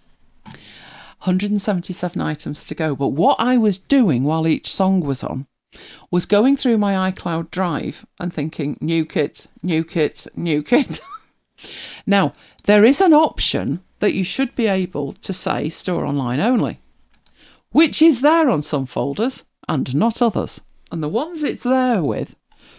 177 items to go. But what I was doing while each song was on was going through my iCloud Drive and thinking, new kit, new kit, new kit. Now, there is an option that you should be able to say store online only, which is there on some folders and not others. And the ones it's there with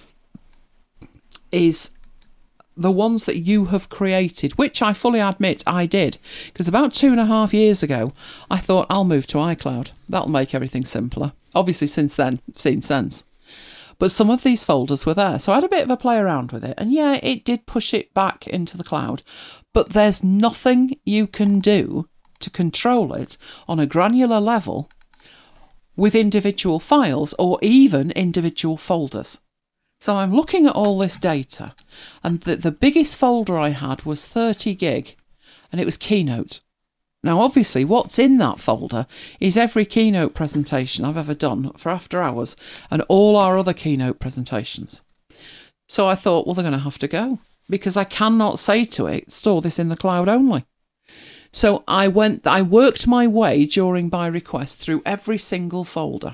is the ones that you have created, which I fully admit I did. Because about 2.5 years ago, I thought I'll move to iCloud. That'll make everything simpler. Obviously, since then, I've seen sense. But some of these folders were there. So I had a bit of a play around with it. And yeah, it did push it back into the cloud. But there's nothing you can do to control it on a granular level with individual files or even individual folders. So I'm looking at all this data, and the biggest folder I had was 30 gig, and it was Keynote. Now, obviously, what's in that folder is every Keynote presentation I've ever done for After Hours and all our other Keynote presentations. So I thought, well, they're going to have to go, because I cannot say to it, store this in the cloud only. So I worked my way during By Request through every single folder.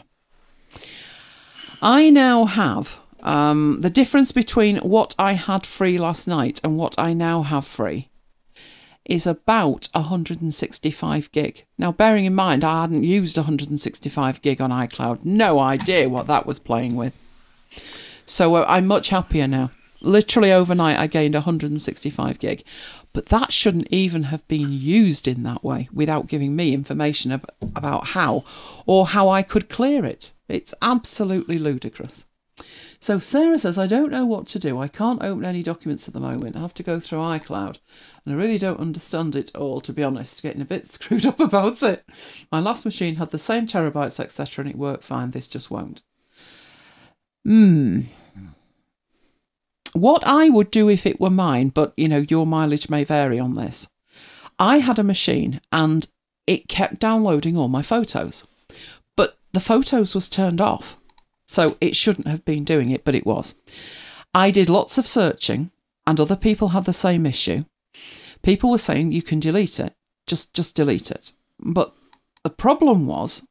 I now have the difference between what I had free last night and what I now have free is about 165 gig. Now, bearing in mind, I hadn't used 165 gig on iCloud. No idea what that was playing with. So I'm much happier now. Literally overnight, I gained 165 gig. But that shouldn't even have been used in that way without giving me information about how or how I could clear it. It's absolutely ludicrous. So Sarah says, I don't know what to do. I can't open any documents at the moment. I have to go through iCloud. And I really don't understand it all, to be honest. Getting a bit screwed up about it. My last machine had the same terabytes, etc., and it worked fine. This just won't. What I would do if it were mine, but, you know, your mileage may vary on this. I had a machine and it kept downloading all my photos. But the photos was turned off. So it shouldn't have been doing it, but it was. I did lots of searching and other people had the same issue. People were saying you can delete it. Just delete it. But the problem was,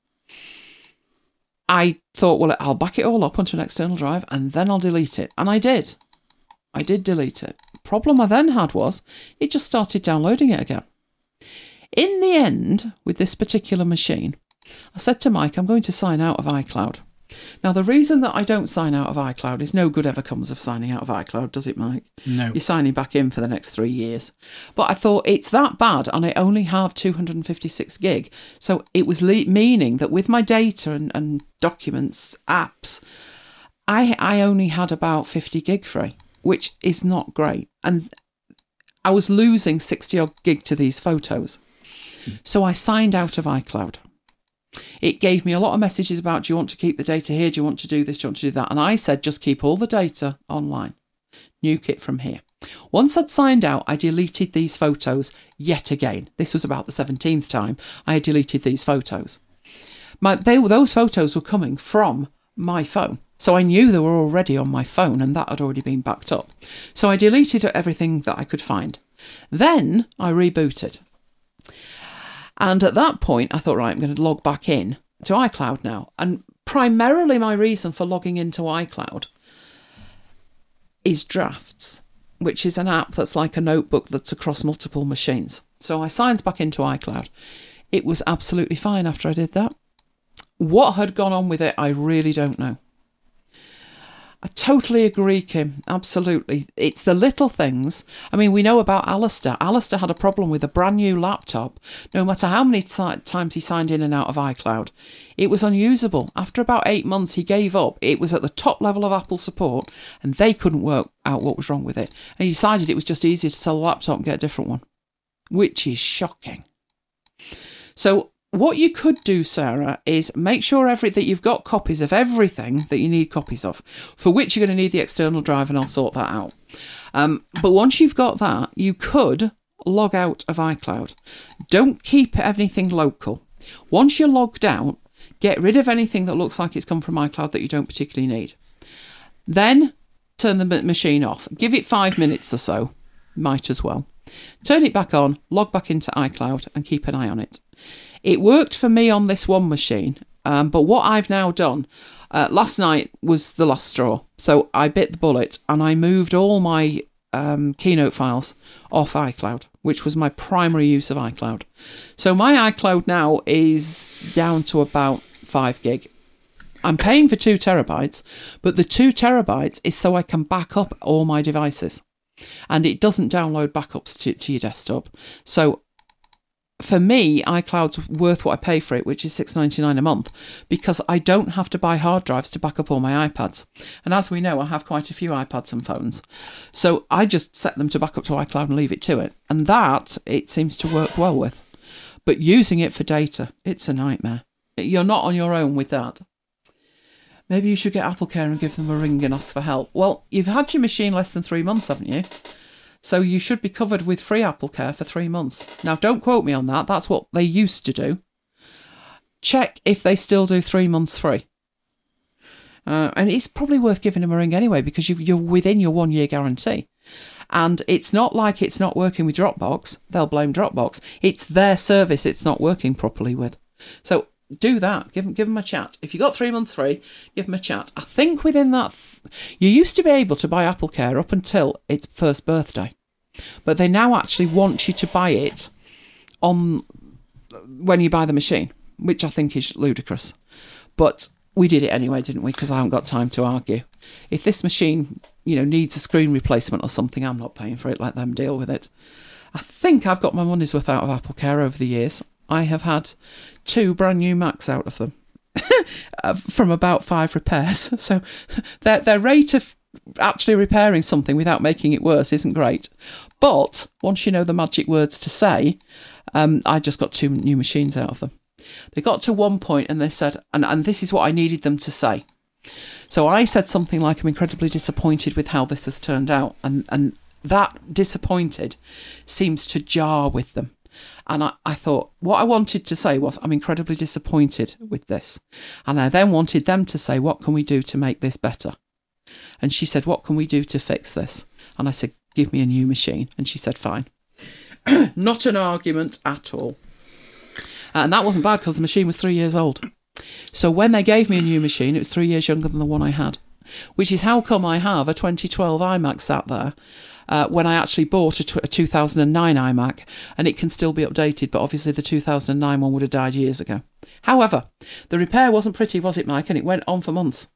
I thought, well, I'll back it all up onto an external drive and then I'll delete it. And I did. I did delete it. The problem I then had was it just started downloading it again. In the end, with this particular machine, I said to Mike, I'm going to sign out of iCloud. Now, the reason that I don't sign out of iCloud is no good ever comes of signing out of iCloud, does it, Mike? No. You're signing back in for the next 3 years. But I thought it's that bad, and I only have 256 gig. So it was meaning that with my data and documents, apps, I only had about 50 gig free, which is not great. And I was losing 60 odd gig to these photos. So I signed out of iCloud. It gave me a lot of messages about, do you want to keep the data here? Do you want to do this? Do you want to do that? And I said, just keep all the data online. Nuke it from here. Once I'd signed out, I deleted these photos yet again. This was about the 17th time I had deleted these photos. Those photos were coming from my phone. So I knew they were already on my phone and that had already been backed up. So I deleted everything that I could find. Then I rebooted. And at that point, I thought, right, I'm going to log back in to iCloud now. And primarily my reason for logging into iCloud is Drafts, which is an app that's like a notebook that's across multiple machines. So I signed back into iCloud. It was absolutely fine after I did that. What had gone on with it, I really don't know. I totally agree, Kim. Absolutely. It's the little things. I mean, we know about Alistair. Alistair had a problem with a brand new laptop. No matter how many times he signed in and out of iCloud, it was unusable. After about 8 months, he gave up. It was at the top level of Apple support and they couldn't work out what was wrong with it. And he decided it was just easier to sell the laptop and get a different one, which is shocking. So what you could do, Sarah, is make sure that you've got copies of everything that you need copies of, for which you're going to need the external drive, and I'll sort that out. But once you've got that, you could log out of iCloud. Don't keep anything local. Once you're logged out, get rid of anything that looks like it's come from iCloud that you don't particularly need. Then turn the machine off. Give it 5 minutes or so. Might as well. Turn it back on, log back into iCloud, and keep an eye on it. It worked for me on this one machine, but what I've now done, last night was the last straw. So I bit the bullet and I moved all my Keynote files off iCloud, which was my primary use of iCloud. So my iCloud now is down to about 5 gig. I'm paying for 2 terabytes, but the 2 terabytes is so I can back up all my devices. And it doesn't download backups to your desktop. So for me, iCloud's worth what I pay for it, which is $6.99 a month, because I don't have to buy hard drives to back up all my iPads. And as we know, I have quite a few iPads and phones. So I just set them to back up to iCloud and leave it to it. And that, it seems to work well with. But using it for data, it's a nightmare. You're not on your own with that. Maybe you should get AppleCare and give them a ring and ask for help. Well, you've had your machine less than 3 months, haven't you? So you should be covered with free AppleCare for 3 months. Now, don't quote me on that. That's what they used to do. Check if they still do 3 months free. And it's probably worth giving them a ring anyway, because you're within your 1 year guarantee. And it's not like it's not working with Dropbox. They'll blame Dropbox. It's their service it's not working properly with. So do that. Give them a chat. If you got 3 months free, give them a chat. I think within that, you used to be able to buy AppleCare up until its first birthday. But they now actually want you to buy it on when you buy the machine, which I think is ludicrous. But we did it anyway, didn't we? Because I haven't got time to argue. If this machine, needs a screen replacement or something, I'm not paying for it. Let them deal with it. I think I've got my money's worth out of AppleCare over the years. I have had 2 brand new Macs out of them from about 5 repairs. So their rate of actually repairing something without making it worse isn't great. But once you know the magic words to say, I just got 2 new machines out of them. They got to one point and they said, and this is what I needed them to say. So I said something like, I'm incredibly disappointed with how this has turned out. And that disappointed seems to jar with them. And I thought, what I wanted to say was, I'm incredibly disappointed with this. And I then wanted them to say, what can we do to make this better? And she said, what can we do to fix this? And I said, give me a new machine. And she said, fine. Not an argument at all. And that wasn't bad because the machine was 3 years old. So when they gave me a new machine, it was 3 years younger than the one I had, which is how come I have a 2012 iMac sat there when I actually bought a 2009 iMac, and it can still be updated, but obviously the 2009 one would have died years ago. However, the repair wasn't pretty, was it, Mike? And it went on for months.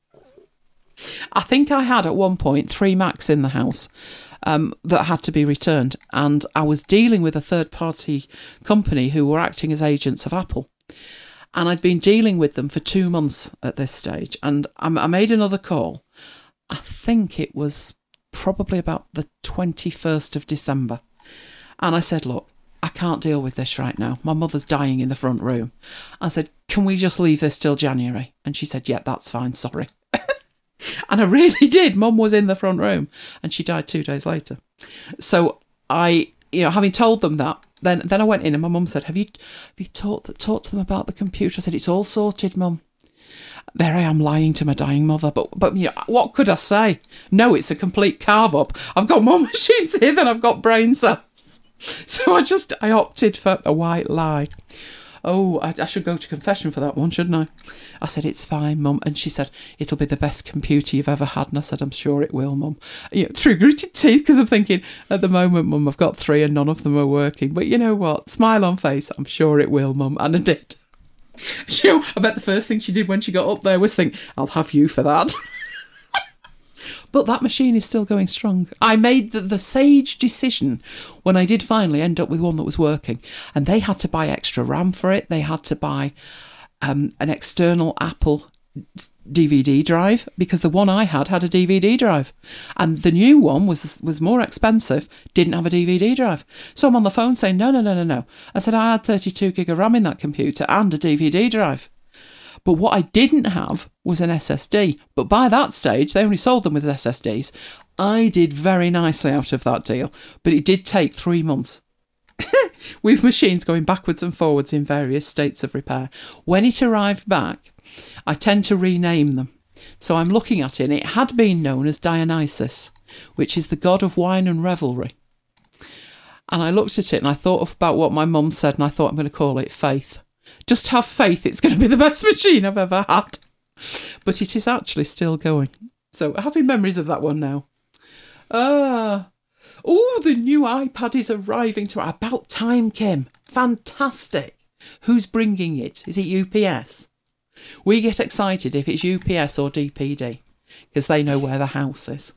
I think I had at one point 3 Macs in the house that had to be returned, and I was dealing with a third-party company who were acting as agents of Apple. And I'd been dealing with them for 2 months at this stage. And I made another call. I think it was probably about the 21st of December. And I said, look, I can't deal with this right now. My mother's dying in the front room. I said, can we just leave this till January? And she said, yeah, that's fine, sorry. And I really did. Mum was in the front room and she died 2 days later. So I, having told them that, then I went in and my mum said, have you talked to them about the computer? I said, it's all sorted, Mum. There I am lying to my dying mother. But what could I say? No, it's a complete carve up. I've got more machines here than I've got brain cells. So I opted for a white lie. Oh, I should go to confession for that one, shouldn't I? I said, it's fine, Mum. And she said, it'll be the best computer you've ever had. And I said, I'm sure it will, Mum. Through gritted teeth, because I'm thinking, at the moment, Mum, I've got 3 and none of them are working. But you know what? Smile on face. I'm sure it will, Mum. And I did. I bet the first thing she did when she got up there was think, I'll have you for that. But that machine is still going strong. I made the sage decision when I did finally end up with one that was working. And they had to buy extra RAM for it. They had to buy an external Apple DVD drive because the one I had a DVD drive. And the new one was more expensive, didn't have a DVD drive. So I'm on the phone saying, no. I said, I had 32 gig of RAM in that computer and a DVD drive. But what I didn't have was an SSD. But by that stage, they only sold them with SSDs. I did very nicely out of that deal. But it did take 3 months. With machines going backwards and forwards in various states of repair. When it arrived back, I tend to rename them. So I'm looking at it, and it had been known as Dionysus, which is the god of wine and revelry. And I looked at it and I thought about what my mum said, and I thought I'm going to call it Faith. Just have faith it's going to be the best machine I've ever had. But it is actually still going. So happy memories of that one now. The new iPad is arriving to about time, Kim. Fantastic. Who's bringing it? Is it UPS? We get excited if it's UPS or DPD because they know where the house is.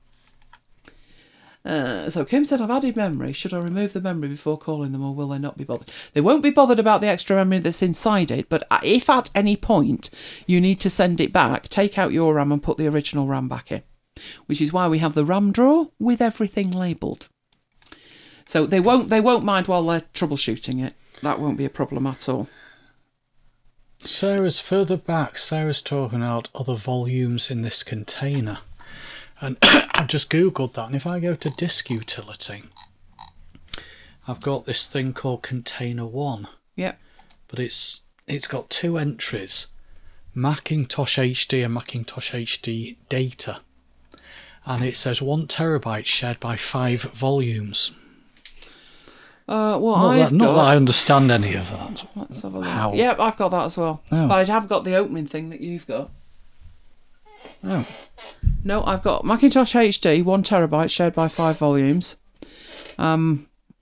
So Kim said, I've added memory. Should I remove the memory before calling them, or will they not be bothered? They won't be bothered about the extra memory that's inside it, but if at any point you need to send it back, take out your RAM and put the original RAM back in, which is why we have the RAM drawer with everything labelled. So they won't mind while they're troubleshooting it. That won't be a problem at all. Sarah's further back. Sarah's talking about other volumes in this container. And I've just Googled that. And if I go to disk utility, I've got this thing called Container 1. Yep. But it's got two entries, Macintosh HD and Macintosh HD data. And it says 1 terabyte shared by 5 volumes. Well, Not that I understand any of that. Let's have a look. How? Yep, I've got that as well. Oh. But I have got the opening thing that you've got. Oh. No, I've got Macintosh HD, 1 terabyte shared by 5 volumes. The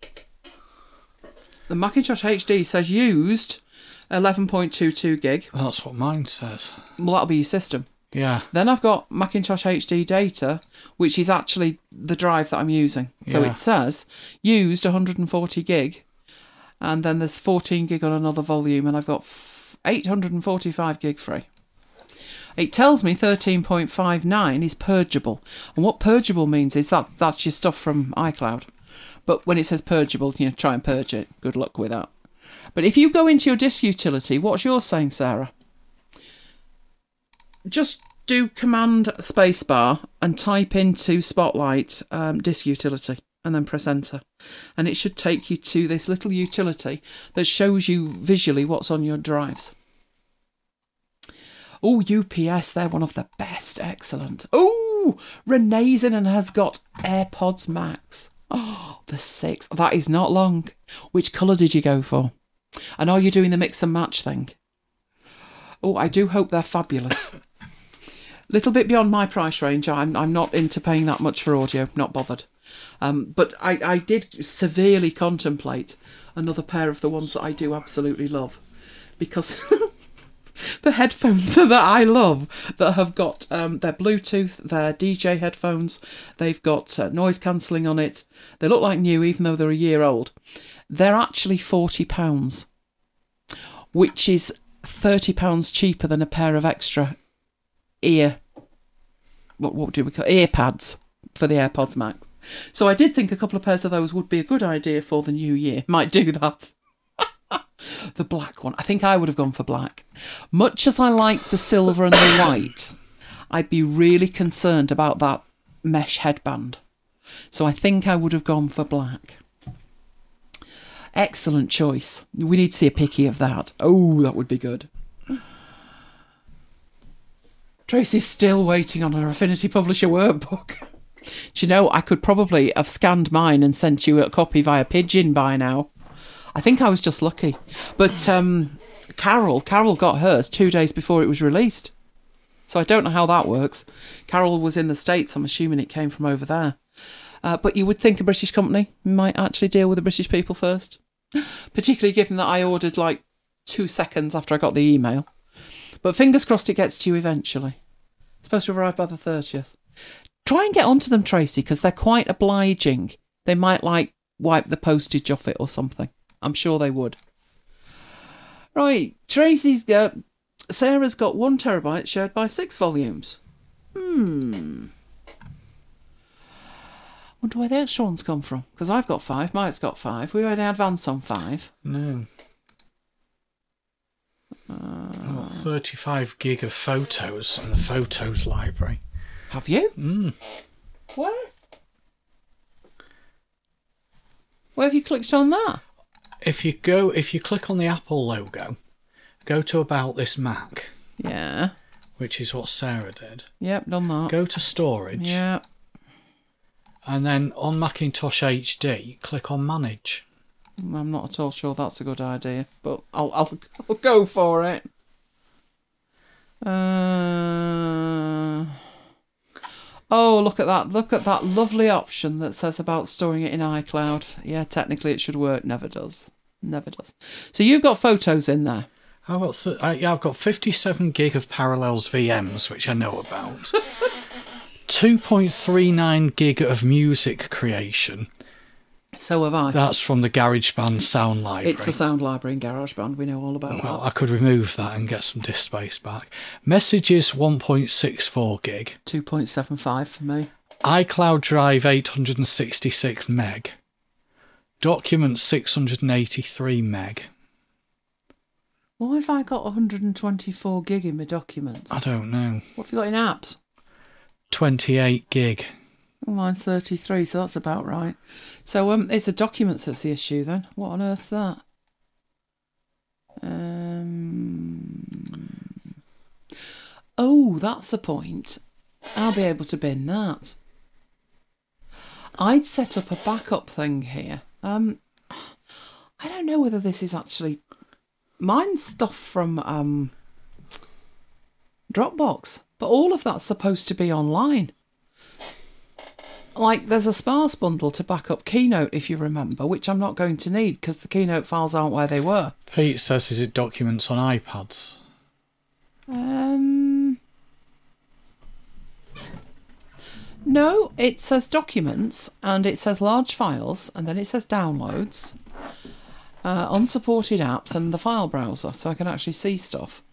Macintosh HD says used 11.22 gig. That's what mine says. Well, that'll be your system. Yeah. Then I've got Macintosh HD data, which is actually the drive that I'm using. So Yeah. it says used 140 gig, and then there's 14 gig on another volume, and I've got 845 gig free. It tells me 13.59 is purgeable. And what purgeable means is that's your stuff from iCloud. But when it says purgeable, try and purge it. Good luck with that. But if you go into your disk utility, what's yours saying, Sarah? Just do Command spacebar and type into Spotlight disk utility and then press enter. And it should take you to this little utility that shows you visually what's on your drives. Oh, UPS, they're one of the best. Excellent. Oh, Renee's in and has got AirPods Max. Oh, the 6th. That is not long. Which colour did you go for? And are you doing the mix and match thing? Oh, I do hope they're fabulous. Little bit beyond my price range. I'm not into paying that much for audio. Not bothered. But I did severely contemplate another pair of the ones that I do absolutely love. Because the headphones that I love that have got they're Bluetooth, they're DJ headphones, they've got noise cancelling on it. They look like new even though they're a year old. They're actually £40, which is £30 cheaper than a pair of extra what do we call ear pads for the AirPods Max. So I did think a couple of pairs of those would be a good idea for the new year. Might do that. The black one. I think I would have gone for black. Much as I like the silver and the white, I'd be really concerned about that mesh headband. So I think I would have gone for black. Excellent choice. We need to see a picky of that. Oh, that would be good. Tracy's still waiting on her Affinity Publisher workbook. Do you know, I could probably have scanned mine and sent you a copy via Pigeon by now. I think I was just lucky. But Carol got hers 2 days before it was released. So I don't know how that works. Carol was in the States. I'm assuming it came from over there. But you would think a British company might actually deal with the British people first. Particularly given that I ordered like 2 seconds after I got the email. But fingers crossed it gets to you eventually. It's supposed to arrive by the 30th. Try and get onto them, Tracy, because they're quite obliging. They might wipe the postage off it or something. I'm sure they would. Right, Sarah's got 1 terabyte shared by 6 volumes. Wonder where the extra ones come from. Because I've got 5, Mike's got 5. We already advanced on 5. No. I've got 35 gig of photos in the photos library. Have you? Where? Where have you clicked on that? If you click on the Apple logo, go to About This Mac. Yeah. Which is what Sarah did. Yep, done that. Go to Storage. Yeah. And then on Macintosh HD, click on Manage. I'm not at all sure that's a good idea, but I'll go for it. Oh, look at that. Look at that lovely option that says about storing it in iCloud. Yeah, technically it should work. Never does. Never does. So you've got photos in there. I've got 57 gig of Parallels VMs, which I know about. 2.39 gig of music creation. So have I. That's from the GarageBand sound library. It's the sound library in GarageBand. We know all about Well, that. I could remove that and get some disk space back. Messages 1.64 gig. 2.75 for me. iCloud Drive 866 meg. Documents 683 meg. Why have I got 124 gig in my documents? I don't know. What have you got in apps? 28 gig. Oh, mine's 33, so that's about right. So it's the documents that's the issue then. What on earth's that? Oh, that's the point. I'll be able to bin that. I'd set up a backup thing here. I don't know whether this is actually... Mine's stuff from Dropbox, but all of that's supposed to be online. Like, there's a sparse bundle to back up Keynote, if you remember, which I'm not going to need because the Keynote files aren't where they were. Pete says, is it documents on iPads? No, it says documents, and it says large files, and then it says downloads, unsupported apps, and the file browser, so I can actually see stuff.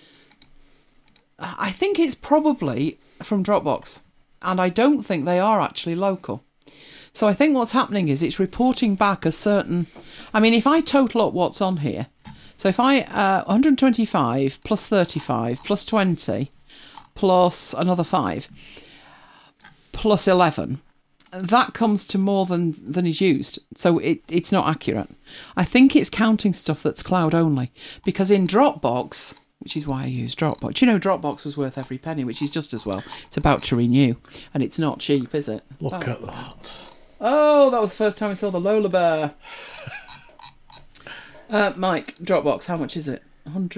I think it's probably from Dropbox, and I don't think they are actually local. So I think what's happening is it's reporting back a certain... I mean, if I total up what's on here, so if I 125 plus 35 plus 20 plus another 5 plus 11, that comes to more than is used. So it's not accurate. I think it's counting stuff that's cloud only, because in Dropbox, which is why I use Dropbox. You know, Dropbox was worth every penny, which is just as well. It's about to renew, and it's not cheap, is it? Look at that. Oh, that was the first time I saw the Lola Bear. Mike, Dropbox, how much is it?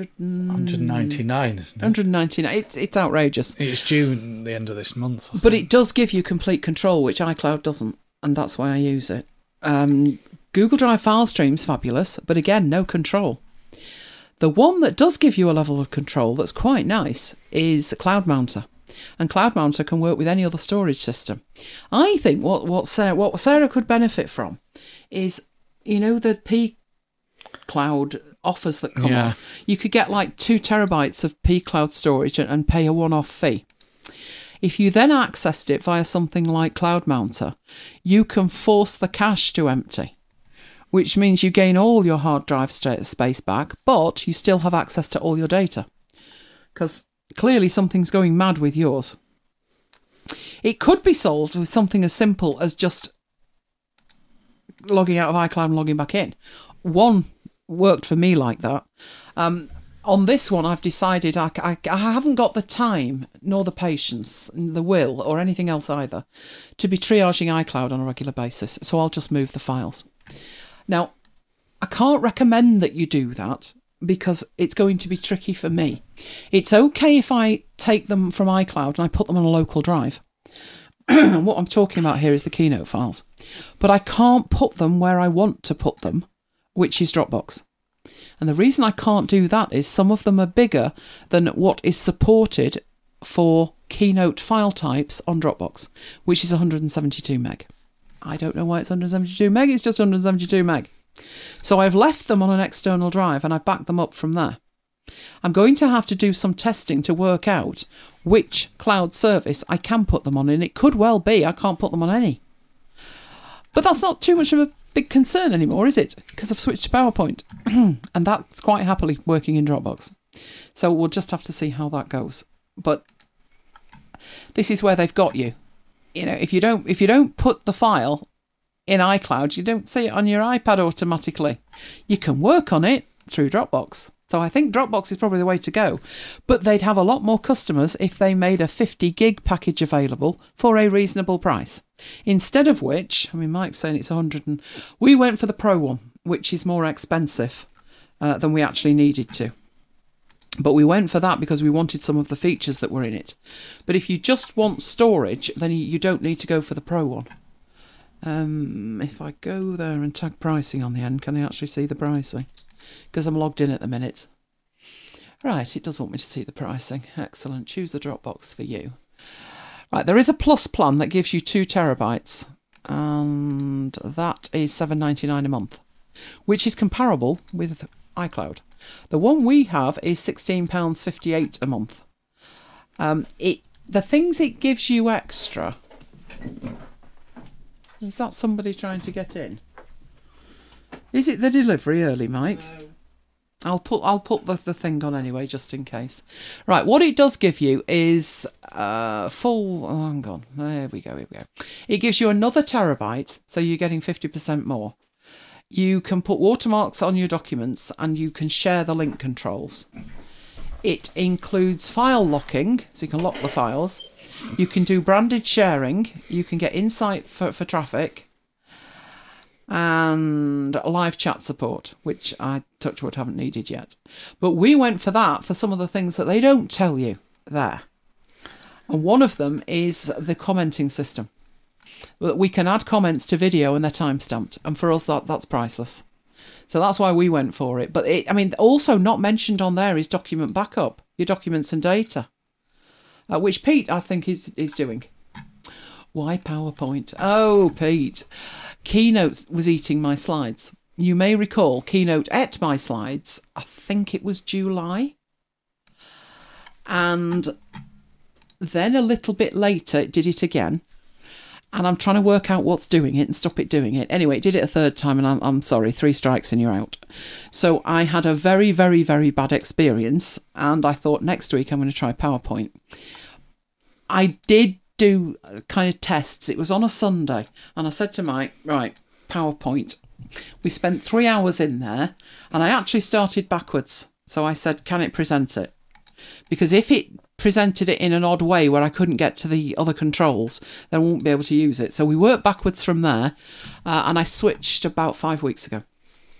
199, isn't it? 199. It's outrageous. It's due at the end of this month. But it does give you complete control, which iCloud doesn't, and that's why I use it. Google Drive file stream's fabulous, but again, no control. The one that does give you a level of control that's quite nice is Cloud Mounter. And Cloud Mounter can work with any other storage system. I think what Sarah could benefit from is, you know, the P Cloud offers that come on. You could get like 2 terabytes of P Cloud storage and pay a one-off fee. If you then accessed it via something like Cloud Mounter, you can force the cache to empty, which means you gain all your hard drive space back, but you still have access to all your data. Because clearly something's going mad with yours. It could be solved with something as simple as just logging out of iCloud and logging back in. One worked for me like that. On this one, I've decided I haven't got the time, nor the patience, the will, or anything else either, to be triaging iCloud on a regular basis, so I'll just move the files. Now, I can't recommend that you do that, because it's going to be tricky for me. It's okay if I take them from iCloud and I put them on a local drive. What I'm talking about here is the Keynote files. But I can't put them where I want to put them, which is Dropbox. And the reason I can't do that is some of them are bigger than what is supported for Keynote file types on Dropbox, which is 172 meg. I don't know why it's 172 meg, it's just 172 meg. So I've left them on an external drive and I've backed them up from there. I'm going to have to do some testing to work out which cloud service I can put them on, and it could well be I can't put them on any. But that's not too much of a big concern anymore, is it? Because I've switched to PowerPoint and that's quite happily working in Dropbox. So we'll just have to see how that goes. But this is where they've got you. You know, if you don't put the file in iCloud, you don't see it on your iPad automatically. You can work on it through Dropbox. So I think Dropbox is probably the way to go. But they'd have a lot more customers if they made a 50 gig package available for a reasonable price. Instead of which, I mean, Mike's saying it's 100 we went for the Pro one, which is more expensive than we actually needed to. But we went for that because we wanted some of the features that were in it. But if you just want storage, then you don't need to go for the Pro one. If I go there and tag pricing on the end, can I actually see the pricing? Because I'm logged in at the minute. Right, it does want me to see the pricing. Excellent. Choose the Dropbox for you. Right, there is a plus plan that gives you 2 terabytes, and that is $7.99 a month, which is comparable with iCloud. The one we have is £16.58 a month. The things it gives you extra... Is that somebody trying to get in? Is it the delivery early, Mike? No. I'll put the thing on anyway, just in case. Right, what it does give you is full. Oh, hang on, there we go. It gives you another terabyte, so you're getting 50% more. You can put watermarks on your documents, and you can share the link controls. It includes file locking, so you can lock the files. You can do branded sharing. You can get insight for traffic. And live chat support, which I, touch wood, haven't needed yet. But we went for that for some of the things that they don't tell you there. And one of them is the commenting system. We can add comments to video and they're time-stamped. And for us, that's priceless. So that's why we went for it. But also not mentioned on there is document backup, your documents and data, which Pete, I think, is doing. Why PowerPoint? Oh, Pete. Keynote was eating my slides. You may recall Keynote ate my slides. I think it was July. And then a little bit later, it did it again. And I'm trying to work out what's doing it and stop it doing it. Anyway, it did it a third time, and I'm sorry, 3 strikes and you're out. So I had a very, very, very bad experience, and I thought next week I'm going to try PowerPoint. I did do kind of tests. It was on a Sunday, and I said to Mike, right, PowerPoint. We spent 3 hours in there, and I actually started backwards. So I said, can it present it? Because if it presented it in an odd way where I couldn't get to the other controls, then I won't be able to use it. So we worked backwards from there, and I switched about 5 weeks ago.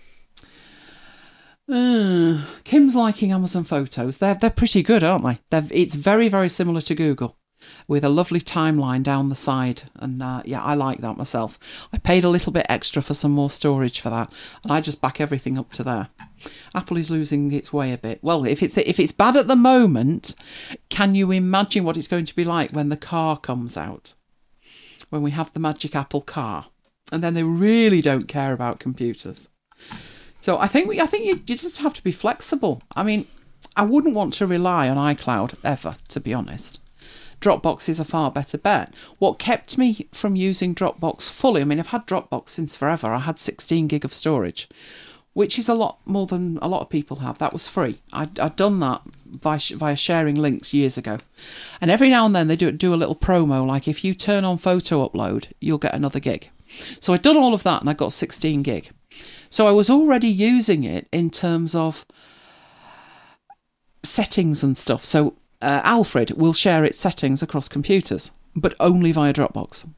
Kim's liking Amazon Photos. They're pretty good, aren't they? It's very, very similar to Google, with a lovely timeline down the side. And yeah, I like that myself. I paid a little bit extra for some more storage for that, and I just back everything up to there. Apple is losing its way a bit. Well, if it's bad at the moment, can you imagine what it's going to be like when the car comes out? When we have the Magic Apple car, and then they really don't care about computers. So I think you just have to be flexible. I mean, I wouldn't want to rely on iCloud ever, to be honest. Dropbox is a far better bet. What kept me from using Dropbox fully, I mean, I've had Dropbox since forever. I had 16 gig of storage, which is a lot more than a lot of people have. That was free. I'd done that via sharing links years ago. And every now and then they do a little promo, like if you turn on photo upload, you'll get another gig. So I'd done all of that and I got 16 gig. So I was already using it in terms of settings and stuff. So Alfred will share its settings across computers, but only via Dropbox.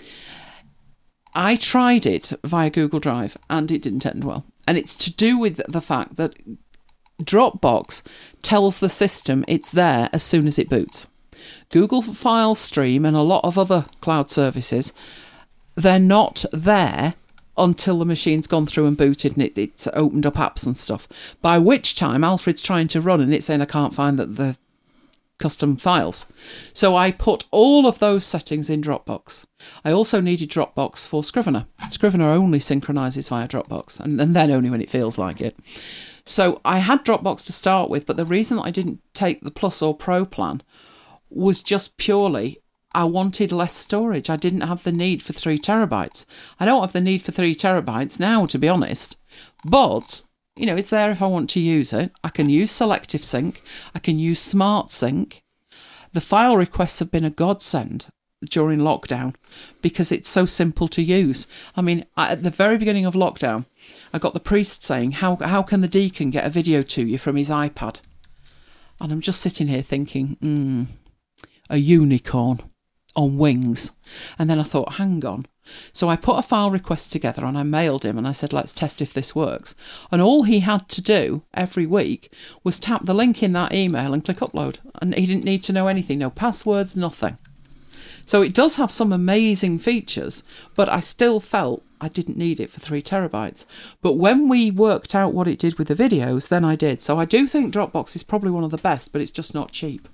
I tried it via Google Drive and it didn't end well. And it's to do with the fact that Dropbox tells the system it's there as soon as it boots. Google File Stream and a lot of other cloud services, they're not there until the machine's gone through and booted and it's opened up apps and stuff. By which time Alfred's trying to run and it's saying I can't find the custom files. So I put all of those settings in Dropbox. I also needed Dropbox for Scrivener. Scrivener only synchronises via Dropbox, and then only when it feels like it. So I had Dropbox to start with, but the reason that I didn't take the Plus or Pro plan was just purely I wanted less storage. I didn't have the need for 3 terabytes. I don't have the need for 3 terabytes now, to be honest, but you know, it's there if I want to use it. I can use Selective Sync. I can use Smart Sync. The file requests have been a godsend during lockdown because it's so simple to use. I mean, at the very beginning of lockdown, I got the priest saying, how can the deacon get a video to you from his iPad? And I'm just sitting here thinking, a unicorn on wings. And then I thought, hang on. So I put a file request together and I mailed him and I said, let's test if this works. And all he had to do every week was tap the link in that email and click upload. And he didn't need to know anything, no passwords, nothing. So it does have some amazing features, but I still felt I didn't need it for 3 terabytes. But when we worked out what it did with the videos, then I did. So I do think Dropbox is probably one of the best, but it's just not cheap.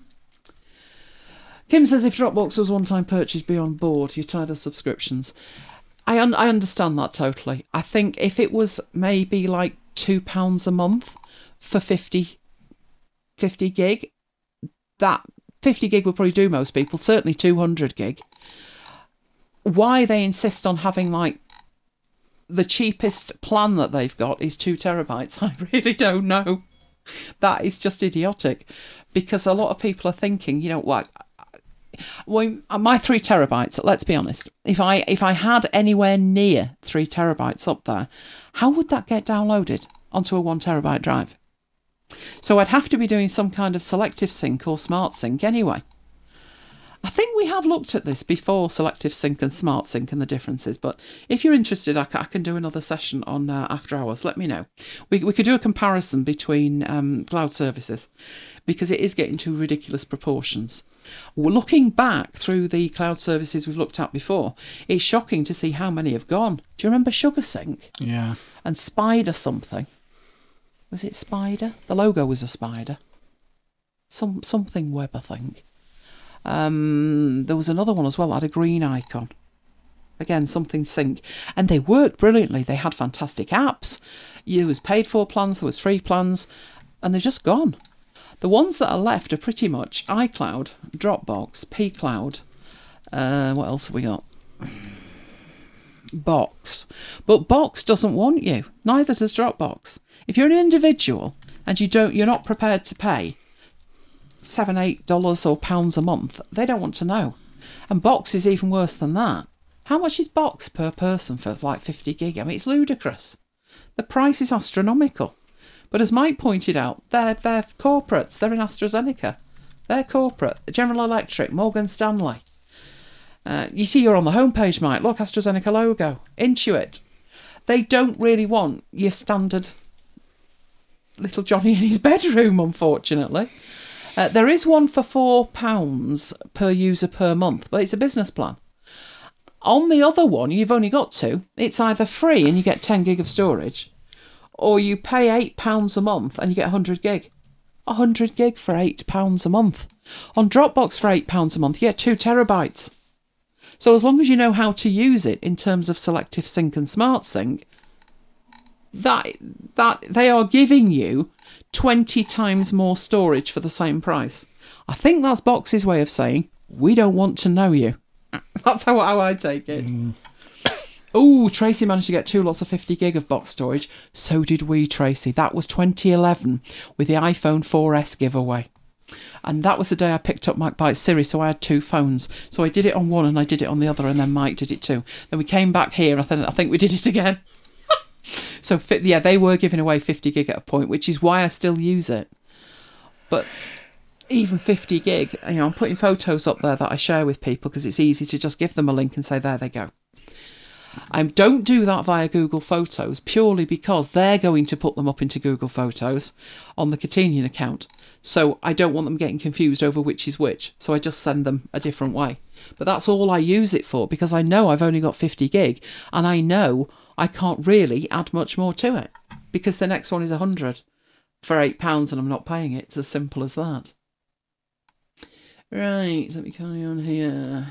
Kim says if Dropbox was one-time purchase, be on board. You're tired of subscriptions. I understand that totally. I think if it was maybe like £2 a month for 50 gig, that 50 gig would probably do most people, certainly 200 gig. Why they insist on having like the cheapest plan that they've got is 2 terabytes. I really don't know. That is just idiotic, because a lot of people are thinking, you know what? Well, my 3 terabytes. Let's be honest. If I had anywhere near 3 terabytes up there, how would that get downloaded onto a 1 terabyte drive? So I'd have to be doing some kind of selective sync or smart sync anyway. I think we have looked at this before, selective sync and smart sync and the differences, but if you're interested, I can do another session on After Hours. Let me know. We could do a comparison between cloud services, because it is getting to ridiculous proportions. Looking back through the cloud services we've looked at before, it's shocking to see how many have gone. Do you remember SugarSync? Yeah. And Spider something. Was it Spider? The logo was a spider. Something web, I think. There was another one as well that had a green icon. Again, something sync. And they worked brilliantly. They had fantastic apps. There was paid for plans, there was free plans, and they're just gone. The ones that are left are pretty much iCloud, Dropbox, pCloud. What else have we got? Box. But Box doesn't want you. Neither does Dropbox. If you're an individual and you're not prepared to pay $7, $8 or pounds a month, they don't want to know. And Box is even worse than that. How much is Box per person for like 50 gig? I mean, it's ludicrous. The price is astronomical. But as Mike pointed out, they're corporates. They're in AstraZeneca. They're corporate. General Electric, Morgan Stanley. You see, you're on the homepage, Mike. Look, AstraZeneca logo. Intuit. They don't really want your standard little Johnny in his bedroom, unfortunately. There is one for £4 per user per month, but it's a business plan. On the other one, you've only got 2. It's either free and you get 10 gig of storage, or you pay £8 a month and you get 100 gig. 100 gig for £8 a month. On Dropbox for £8 a month, you get 2 terabytes. So as long as you know how to use it in terms of selective sync and smart sync, that they are giving you 20 times more storage for the same price. I think that's Box's way of saying, we don't want to know you. That's how I take it. Oh, Tracy managed to get 2 lots of 50 gig of Box storage. So did we, Tracy. That was 2011 with the iPhone 4S giveaway. And that was the day I picked up Mike Bytes Siri, so I had 2 phones. So I did it on one and I did it on the other, and then Mike did it too. Then we came back here, and I think we did it again. So, yeah, they were giving away 50 gig at a point, which is why I still use it. But even 50 gig, I'm putting photos up there that I share with people because it's easy to just give them a link and say, there they go. I don't do that via Google Photos purely because they're going to put them up into Google Photos on the Catenian account. So I don't want them getting confused over which is which. So I just send them a different way. But that's all I use it for, because I know I've only got 50 gig and I know I can't really add much more to it because the next one is 100 for £8 and I'm not paying it. It's as simple as that. Right, let me carry on here.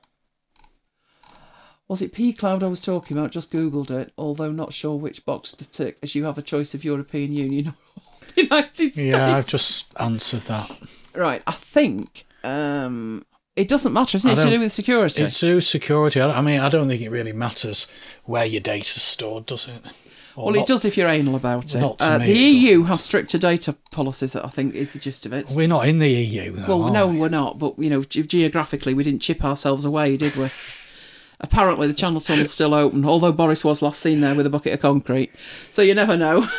Was it pCloud I was talking about? Just Googled it, although not sure which box to tick, as you have a choice of European Union or the United States. Yeah, I've just answered that. Right, I think it doesn't matter, isn't it? It's to do with security. It's to do with security. I mean, I don't think it really matters where your data's stored, does it? Well, it does if you're anal about it. The EU have stricter data policies, I think, is the gist of it. We're not in the EU, though, well, no, we're not. But, geographically, we didn't chip ourselves away, did we? Apparently, the Channel Tunnel's still open, although Boris was last seen there with a bucket of concrete. So you never know.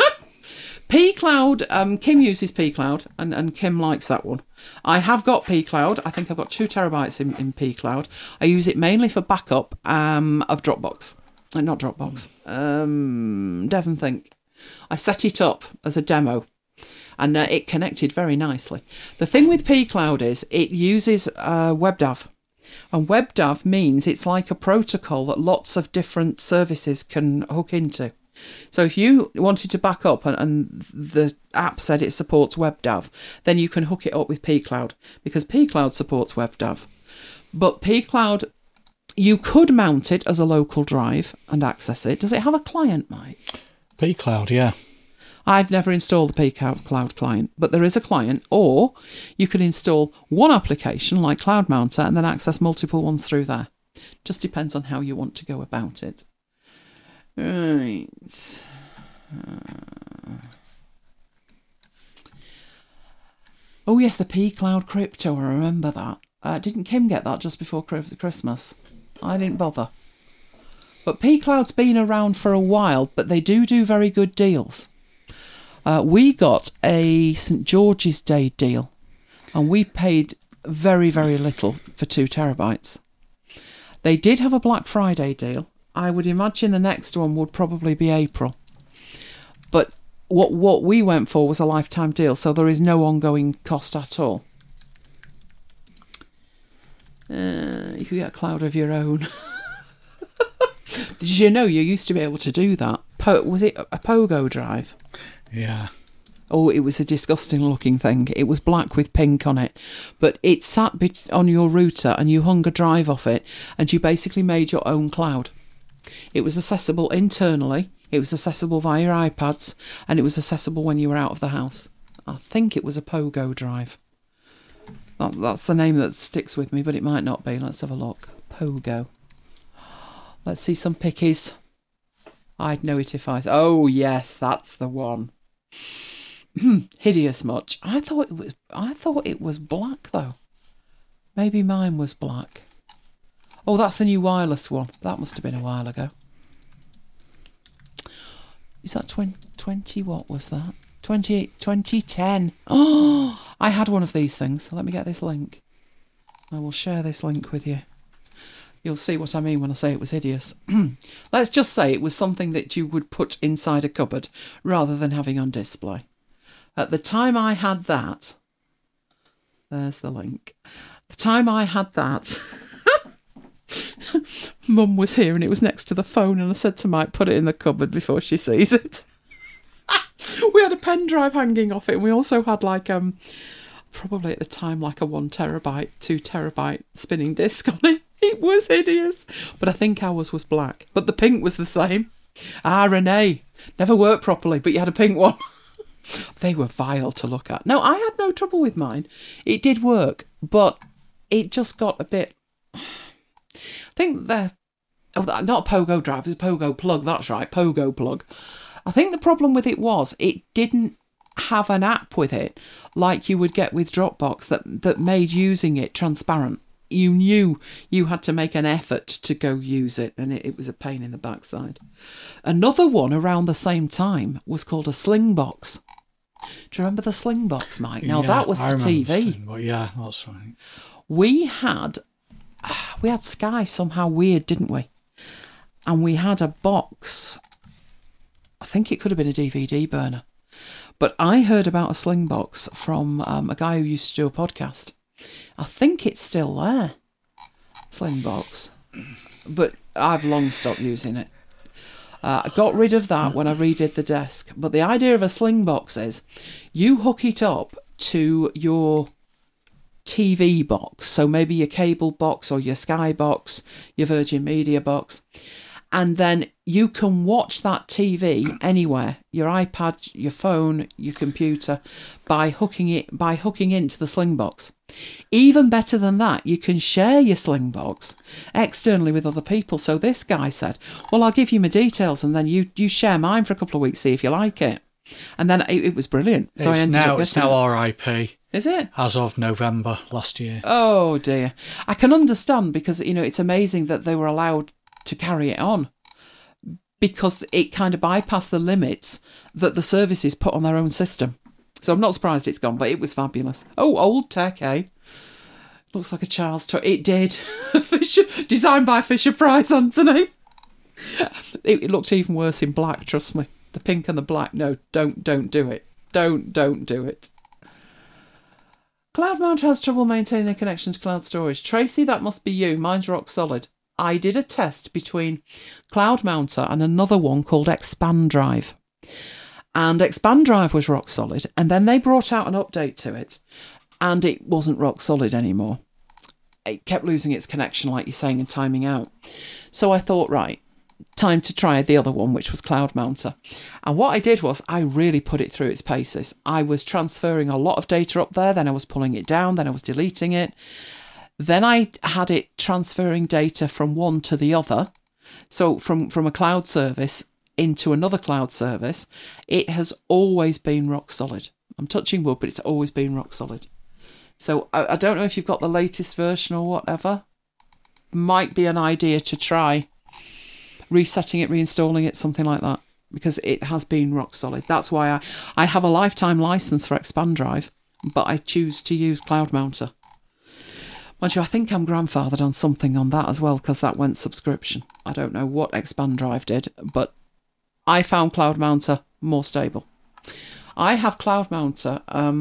pCloud, Kim uses pCloud, and Kim likes that one. I have got pCloud. I think I've got 2 terabytes in pCloud. I use it mainly for backup of Dropbox. Not Dropbox. Devon Think. I set it up as a demo, and it connected very nicely. The thing with pCloud is it uses WebDAV. And WebDAV means it's like a protocol that lots of different services can hook into. So if you wanted to back up and the app said it supports WebDAV, then you can hook it up with pCloud, because pCloud supports WebDAV. But pCloud, you could mount it as a local drive and access it. Does it have a client, Mike? pCloud, yeah. I've never installed the pCloud client, but there is a client, or you can install one application like Cloud Mounter and then access multiple ones through there. Just depends on how you want to go about it. Right. Oh, yes, the P Cloud Crypto. I remember that. Didn't Kim get that just before Christmas? I didn't bother. But P Cloud's been around for a while, but they do very good deals. We got a St George's Day deal, and we paid very, very little for 2 terabytes. They did have a Black Friday deal. I would imagine the next one would probably be April. But what we went for was a lifetime deal, so there is no ongoing cost at all. You can get a cloud of your own. Did you know you used to be able to do that? Was it a Pogo drive? Yeah. Oh, it was a disgusting looking thing. It was black with pink on it. But it sat on your router and you hung a drive off it and you basically made your own cloud. It was accessible internally, it was accessible via your iPads, and it was accessible when you were out of the house. I think it was a Pogo drive. That's the name that sticks with me, but it might not be. Let's have a look. Pogo. Let's see some pickies. I'd know it if I... Oh, yes, that's the one. Hideous much. I thought it was black, though. Maybe mine was black. Oh, that's the new wireless one. That must have been a while ago. Is that 20? What was that? 2010. Oh, I had one of these things. Let me get this link. I will share this link with you. You'll see what I mean when I say it was hideous. Let's just say it was something that you would put inside a cupboard rather than having on display. At the time I had that... There's the link. The time I had that... Mum was here and it was next to the phone and I said to Mike, put it in the cupboard before she sees it. We had a pen drive hanging off it and we also had probably at the time like a 1 terabyte, 2 terabyte spinning disc on it. It was hideous. But I think ours was black. But the pink was the same. Renee. Never worked properly, but you had a pink one. They were vile to look at. No, I had no trouble with mine. It did work, but it just got a bit... I think not a Pogo drive, it was a Pogo plug, that's right, Pogo plug. I think the problem with it was it didn't have an app with it like you would get with Dropbox that made using it transparent. You knew you had to make an effort to go use it, and it was a pain in the backside. Another one around the same time was called a Slingbox. Do you remember the Slingbox, Mike? Now, yeah, that was for TV. Yeah, that's right. We had Sky somehow weird, didn't we? And we had a box. I think it could have been a DVD burner. But I heard about a Slingbox from a guy who used to do a podcast. I think it's still there, Slingbox. But I've long stopped using it. I got rid of that when I redid the desk. But the idea of a Slingbox is you hook it up to your TV box, so maybe your cable box or your Sky box, your Virgin Media box, and then you can watch that TV anywhere, your iPad, your phone, your computer, by hooking into the Slingbox. Even better than that, you can share your Slingbox externally with other people. So this guy said, well, I'll give you my details and then you share mine for a couple of weeks, see if you like it. And then it was brilliant. So it's now RIP. Is it? As of November last year. Oh dear. I can understand because, it's amazing that they were allowed to carry it on because it kind of bypassed the limits that the services put on their own system. So I'm not surprised it's gone, but it was fabulous. Oh, old tech, eh? Looks like a child's toy. It did. Designed by Fisher-Price, Anthony. It looked even worse in black, trust me. The pink and the black, no, don't do it. Don't do it. Cloudmount has trouble maintaining a connection to cloud storage. Tracy, that must be you. Mine's rock solid. I did a test between Cloudmounter and another one called Expand Drive. And Expand Drive was rock solid. And then they brought out an update to it. And it wasn't rock solid anymore. It kept losing its connection, like you're saying, and timing out. So I thought, right, time to try the other one, which was Cloudmounter. And what I did was I really put it through its paces. I was transferring a lot of data up there, then I was pulling it down, then I was deleting it. Then I had it transferring data from one to the other. So from a cloud service into another cloud service, it has always been rock solid. I'm touching wood, but it's always been rock solid. So I don't know if you've got the latest version or whatever. Might be an idea to try resetting it, reinstalling it, something like that, because it has been rock solid. That's why I have a lifetime license for Expand Drive, but I choose to use Cloud Mounter. Mind you, I think I'm grandfathered on something on that as well, because that went subscription. I don't know what Expand Drive did, but I found Cloud Mounter more stable. I have Cloud Mounter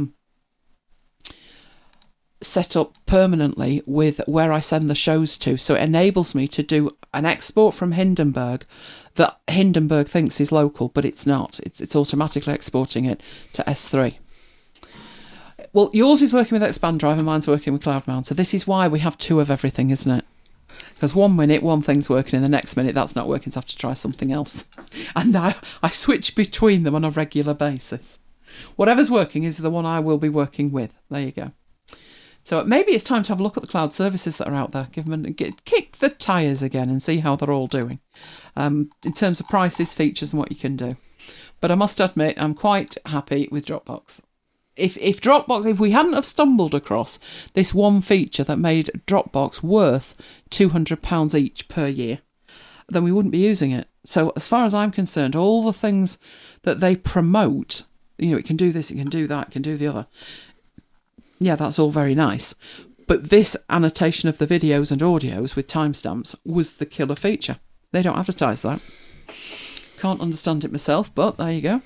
set up permanently with where I send the shows to, so it enables me to do an export from Hindenburg that Hindenburg thinks is local, but it's not. It's automatically exporting it to S3. Well, yours is working with Expand Drive and mine's working with Cloud Mounter. This is why we have two of everything, isn't it? Because one minute one thing's working and the next minute that's not working, so I have to try something else. And I switch between them on a regular basis. Whatever's working is the one I will be working with. There you go. So maybe it's time to have a look at the cloud services that are out there. Kick the tyres again and see how they're all doing in terms of prices, features and what you can do. But I must admit, I'm quite happy with Dropbox. If we hadn't have stumbled across this one feature that made Dropbox worth £200 each per year, then we wouldn't be using it. So as far as I'm concerned, all the things that they promote, it can do this, it can do that, it can do the other. Yeah, that's all very nice. But this annotation of the videos and audios with timestamps was the killer feature. They don't advertise that. Can't understand it myself, but there you go.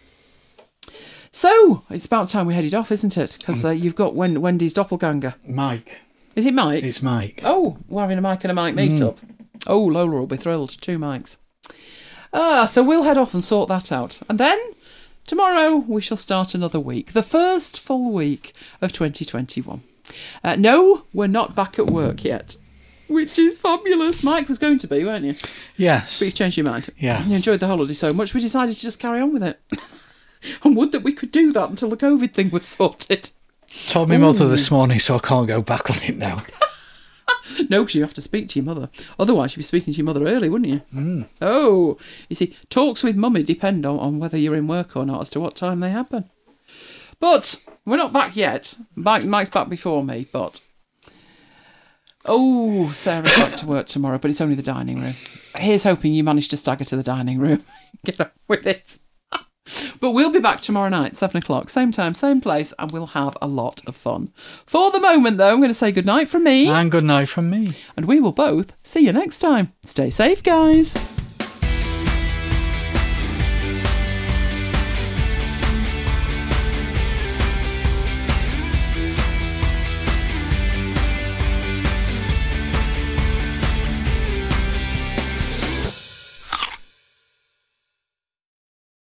So, it's about time we headed off, isn't it? Because you've got Wendy's doppelganger. Mike. Is it Mike? It's Mike. Oh, we're having a Mike and a Mike meet-up. Oh, Lola will be thrilled. 2 mics. So we'll head off and sort that out. And then, tomorrow, we shall start another week. The first full week of 2021. No, we're not back at work yet. Which is fabulous. Mike was going to be, weren't you? Yes. But you've changed your mind. Yeah. You enjoyed the holiday so much, we decided to just carry on with it. And would that we could do that until the COVID thing was sorted. Told my mother this morning, so I can't go back on it now. No, because you have to speak to your mother. Otherwise, you'd be speaking to your mother early, wouldn't you? Oh, you see, talks with mummy depend on whether you're in work or not as to what time they happen. But we're not back yet. Mike's back before me, but... Oh, Sarah's back to work tomorrow, but it's only the dining room. Here's hoping you manage to stagger to the dining room. Get on with it. But we'll be back tomorrow night, 7 o'clock, same time, same place, and we'll have a lot of fun. For the moment, though, I'm going to say good night from me. And good night from me. And we will both see you next time. Stay safe, guys.